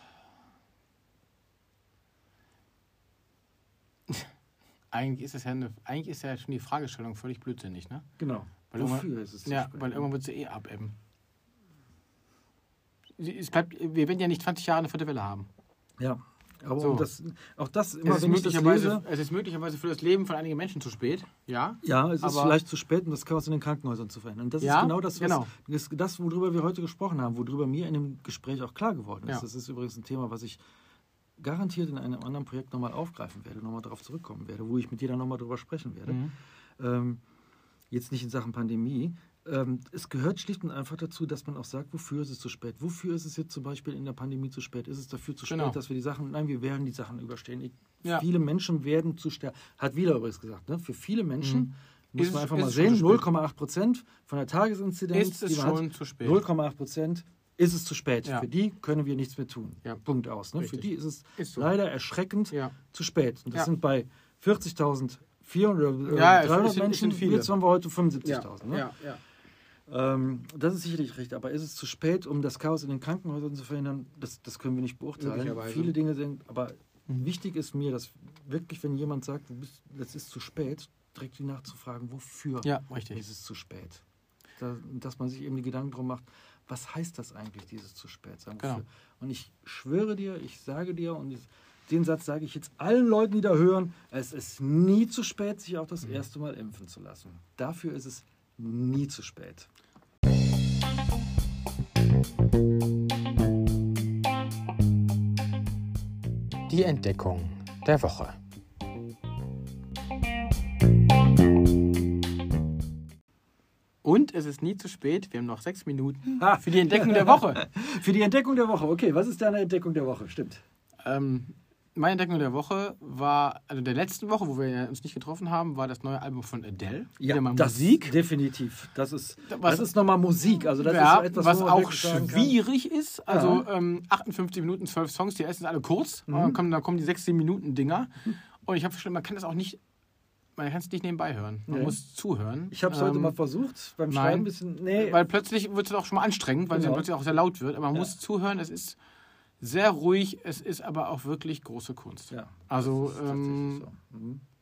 Eigentlich ist ja schon die Fragestellung völlig blödsinnig, ne? Genau. Wofür ist es zu spät? Weil irgendwann wird sie abebben. Wir werden ja nicht 20 Jahre eine 4. Welle haben. Ja. Aber so. Es ist möglicherweise für das Leben von einigen Menschen zu spät. Ja, es ist vielleicht zu spät, um das Chaos in den Krankenhäusern zu verändern. Und das ist genau das, worüber wir heute gesprochen haben, worüber mir in dem Gespräch auch klar geworden ist. Ja. Das ist übrigens ein Thema, was ich garantiert in einem anderen Projekt nochmal aufgreifen werde, nochmal darauf zurückkommen werde, wo ich mit dir dann nochmal drüber sprechen werde. Jetzt nicht in Sachen Pandemie. Es gehört schlicht und einfach dazu, dass man auch sagt, wofür ist es zu spät? Wofür ist es jetzt zum Beispiel in der Pandemie zu spät? Ist es dafür zu spät, dass wir wir werden die Sachen überstehen. Viele Menschen werden zu sterben. Hat wieder übrigens gesagt, ne? Für viele Menschen, muss man einfach mal sehen, 0,8% von der Tagesinzidenz. Ist es schon zu spät? 0,8% ist es zu spät. Ja. Für die können wir nichts mehr tun. Ja. Punkt aus. Ne? Für die ist es leider erschreckend zu spät. Und das sind bei 40.000, 400 oder 300 Menschen. Jetzt haben wir heute 75.000. Ne? Das ist sicherlich recht. Aber ist es zu spät, um das Chaos in den Krankenhäusern zu verhindern? Das können wir nicht beurteilen. Viele Dinge sind, aber wichtig ist mir, dass wirklich, wenn jemand sagt, das ist zu spät, direkt die nachzufragen, wofür ist es zu spät? Dass man sich eben die Gedanken darum macht, was heißt das eigentlich, dieses zu spät sein? Genau. Und ich schwöre dir, ich sage dir, und den Satz sage ich jetzt allen Leuten, die da hören, es ist nie zu spät, sich auch das erste Mal impfen zu lassen. Dafür ist es nie zu spät. Die Entdeckung der Woche. Und es ist nie zu spät. Wir haben noch 6 Minuten für die Entdeckung der Woche. Für die Entdeckung der Woche. Okay, was ist deine Entdeckung der Woche? Stimmt. Meine Entdeckung der Woche war, also der letzten Woche, wo wir uns nicht getroffen haben, war das neue Album von Adele. Ja, Musik. Definitiv. Das ist nochmal Musik. Also das ist etwas, was auch schwierig ist. Also 58 Minuten, 12 Songs, die ersten sind alle kurz. Dann kommen die 6-7 Minuten Dinger. Und ich habe verstanden, man kann das auch nicht. Man kann es nicht nebenbei hören. Man muss zuhören. Ich habe es heute mal versucht, beim Schreiben ein bisschen. Nee. Weil plötzlich wird es auch schon mal anstrengend, weil es plötzlich auch sehr laut wird. Aber man muss zuhören. Es ist sehr ruhig. Es ist aber auch wirklich große Kunst. Ja, also, das ist tatsächlich so.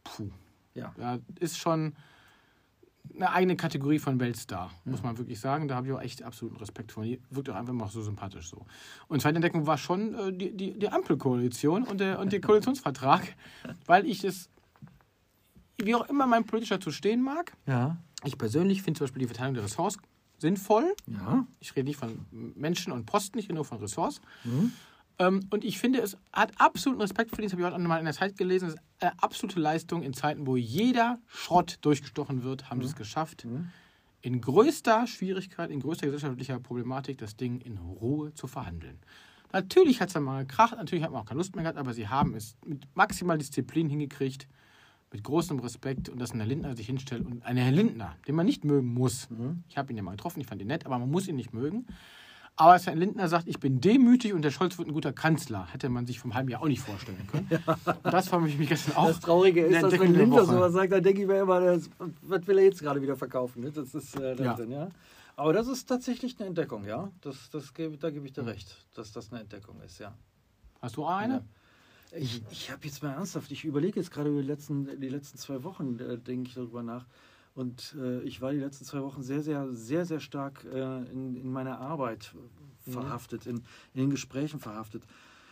puh. Ja. Da ist schon eine eigene Kategorie von Weltstar, muss man wirklich sagen. Da habe ich auch echt absoluten Respekt vor. Die wirkt auch einfach mal so sympathisch so. Und zweite Entdeckung war schon die Ampelkoalition und der Koalitionsvertrag, weil ich es, wie auch immer mein politischer zu stehen mag, Ja. ich persönlich finde zum Beispiel die Verteilung der Ressorts sinnvoll. Ja. Ich rede nicht von Menschen und Posten, ich rede nur von Ressorts. Mhm. Und ich finde, es hat absoluten Respekt für das habe ich heute mal in der Zeit gelesen. Es ist eine absolute Leistung in Zeiten, wo jeder Schrott durchgestochen wird, haben sie es geschafft, in größter Schwierigkeit, in größter gesellschaftlicher Problematik das Ding in Ruhe zu verhandeln. Natürlich hat es dann mal gekracht, natürlich hat man auch keine Lust mehr gehabt, aber sie haben es mit maximal Disziplin hingekriegt, mit großem Respekt und dass ein Herr Lindner sich hinstellt und ein Herr Lindner, den man nicht mögen muss. Ich habe ihn ja mal getroffen, ich fand ihn nett, aber man muss ihn nicht mögen. Aber als Herr Lindner sagt, ich bin demütig und der Scholz wird ein guter Kanzler, hätte man sich vom halben Jahr auch nicht vorstellen können. Und das fand ich mich gestern auch. Das Traurige ist, dass wenn Lindner sowas sagt, dann denke ich mir immer, was will er jetzt gerade wieder verkaufen? Ne? Das ist Sinn, ja. Aber das ist tatsächlich eine Entdeckung, ja. Da gebe ich dir recht, dass das eine Entdeckung ist, ja. Hast du auch eine? Ja. Ich habe jetzt mal ernsthaft, ich überlege jetzt gerade über die letzten 2 Wochen, denke ich darüber nach. Und ich war die letzten 2 Wochen sehr, sehr, sehr, sehr stark in meiner Arbeit verhaftet, in den Gesprächen verhaftet.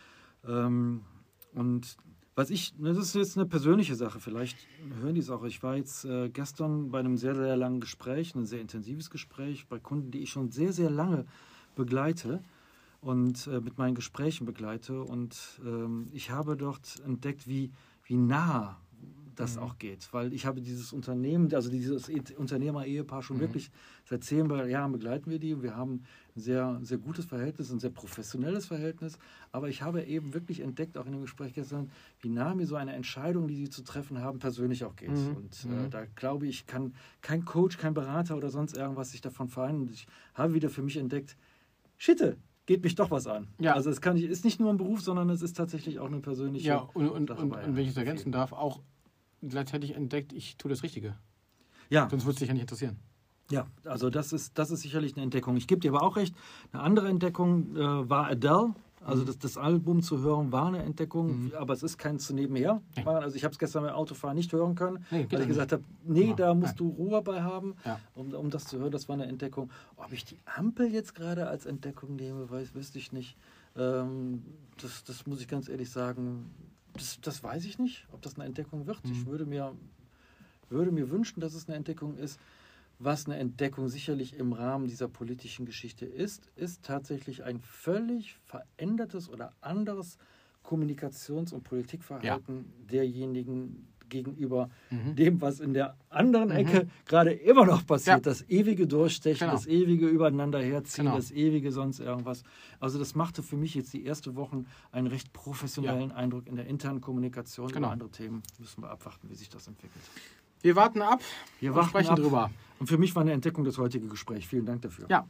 Und das ist jetzt eine persönliche Sache, vielleicht hören die es auch. Ich war jetzt gestern bei einem sehr, sehr langen Gespräch, ein sehr intensives Gespräch bei Kunden, die ich schon sehr, sehr lange begleite und mit meinen Gesprächen begleite. Und ich habe dort entdeckt, wie nah das auch geht, weil ich habe dieses Unternehmen, also dieses Unternehmer-Ehepaar schon wirklich seit 10 Jahren begleiten wir die und wir haben ein sehr, sehr gutes Verhältnis, ein sehr professionelles Verhältnis, aber ich habe eben wirklich entdeckt, auch in dem Gespräch gestern, wie nah mir so eine Entscheidung, die sie zu treffen haben, persönlich auch geht. Und da glaube ich, kann kein Coach, kein Berater oder sonst irgendwas sich davon vereinen. Und ich habe wieder für mich entdeckt, Schitte, geht mich doch was an. Ja. Also es ist nicht nur ein Beruf, sondern es ist tatsächlich auch eine persönliche Ja, und Sache. wenn ich es ergänzen darf, auch gleichzeitig entdeckt, ich tue das Richtige. Ja. Sonst würde es dich ja nicht interessieren. Ja, also das ist sicherlich eine Entdeckung. Ich gebe dir aber auch recht, eine andere Entdeckung war Adele. Also das Album zu hören war eine Entdeckung, aber es ist keins zu nebenher. Nee. Also ich habe es gestern beim Autofahren nicht hören können, Nee, weil ich gesagt habe, da musst du Ruhe bei haben, Ja. um das zu hören. Das war eine Entdeckung. Ob ich die Ampel jetzt gerade als Entdeckung nehme, wüsste ich nicht. Das muss ich ganz ehrlich sagen, das weiß ich nicht, ob das eine Entdeckung wird. Ich würde mir wünschen, dass es eine Entdeckung ist. Was eine Entdeckung sicherlich im Rahmen dieser politischen Geschichte ist tatsächlich ein völlig verändertes oder anderes Kommunikations- und Politikverhalten derjenigen gegenüber dem, was in der anderen Ecke gerade immer noch passiert. Ja. Das ewige Durchstechen, das ewige Übereinander herziehen, Genau. das ewige sonst irgendwas. Also das machte für mich jetzt die erste Wochen einen recht professionellen Eindruck in der internen Kommunikation. Genau. Über andere Themen müssen wir abwarten, wie sich das entwickelt. Wir warten ab Wir und warten sprechen ab. drüber. Und für mich war eine Entdeckung das heutige Gespräch. Vielen Dank dafür. Ja.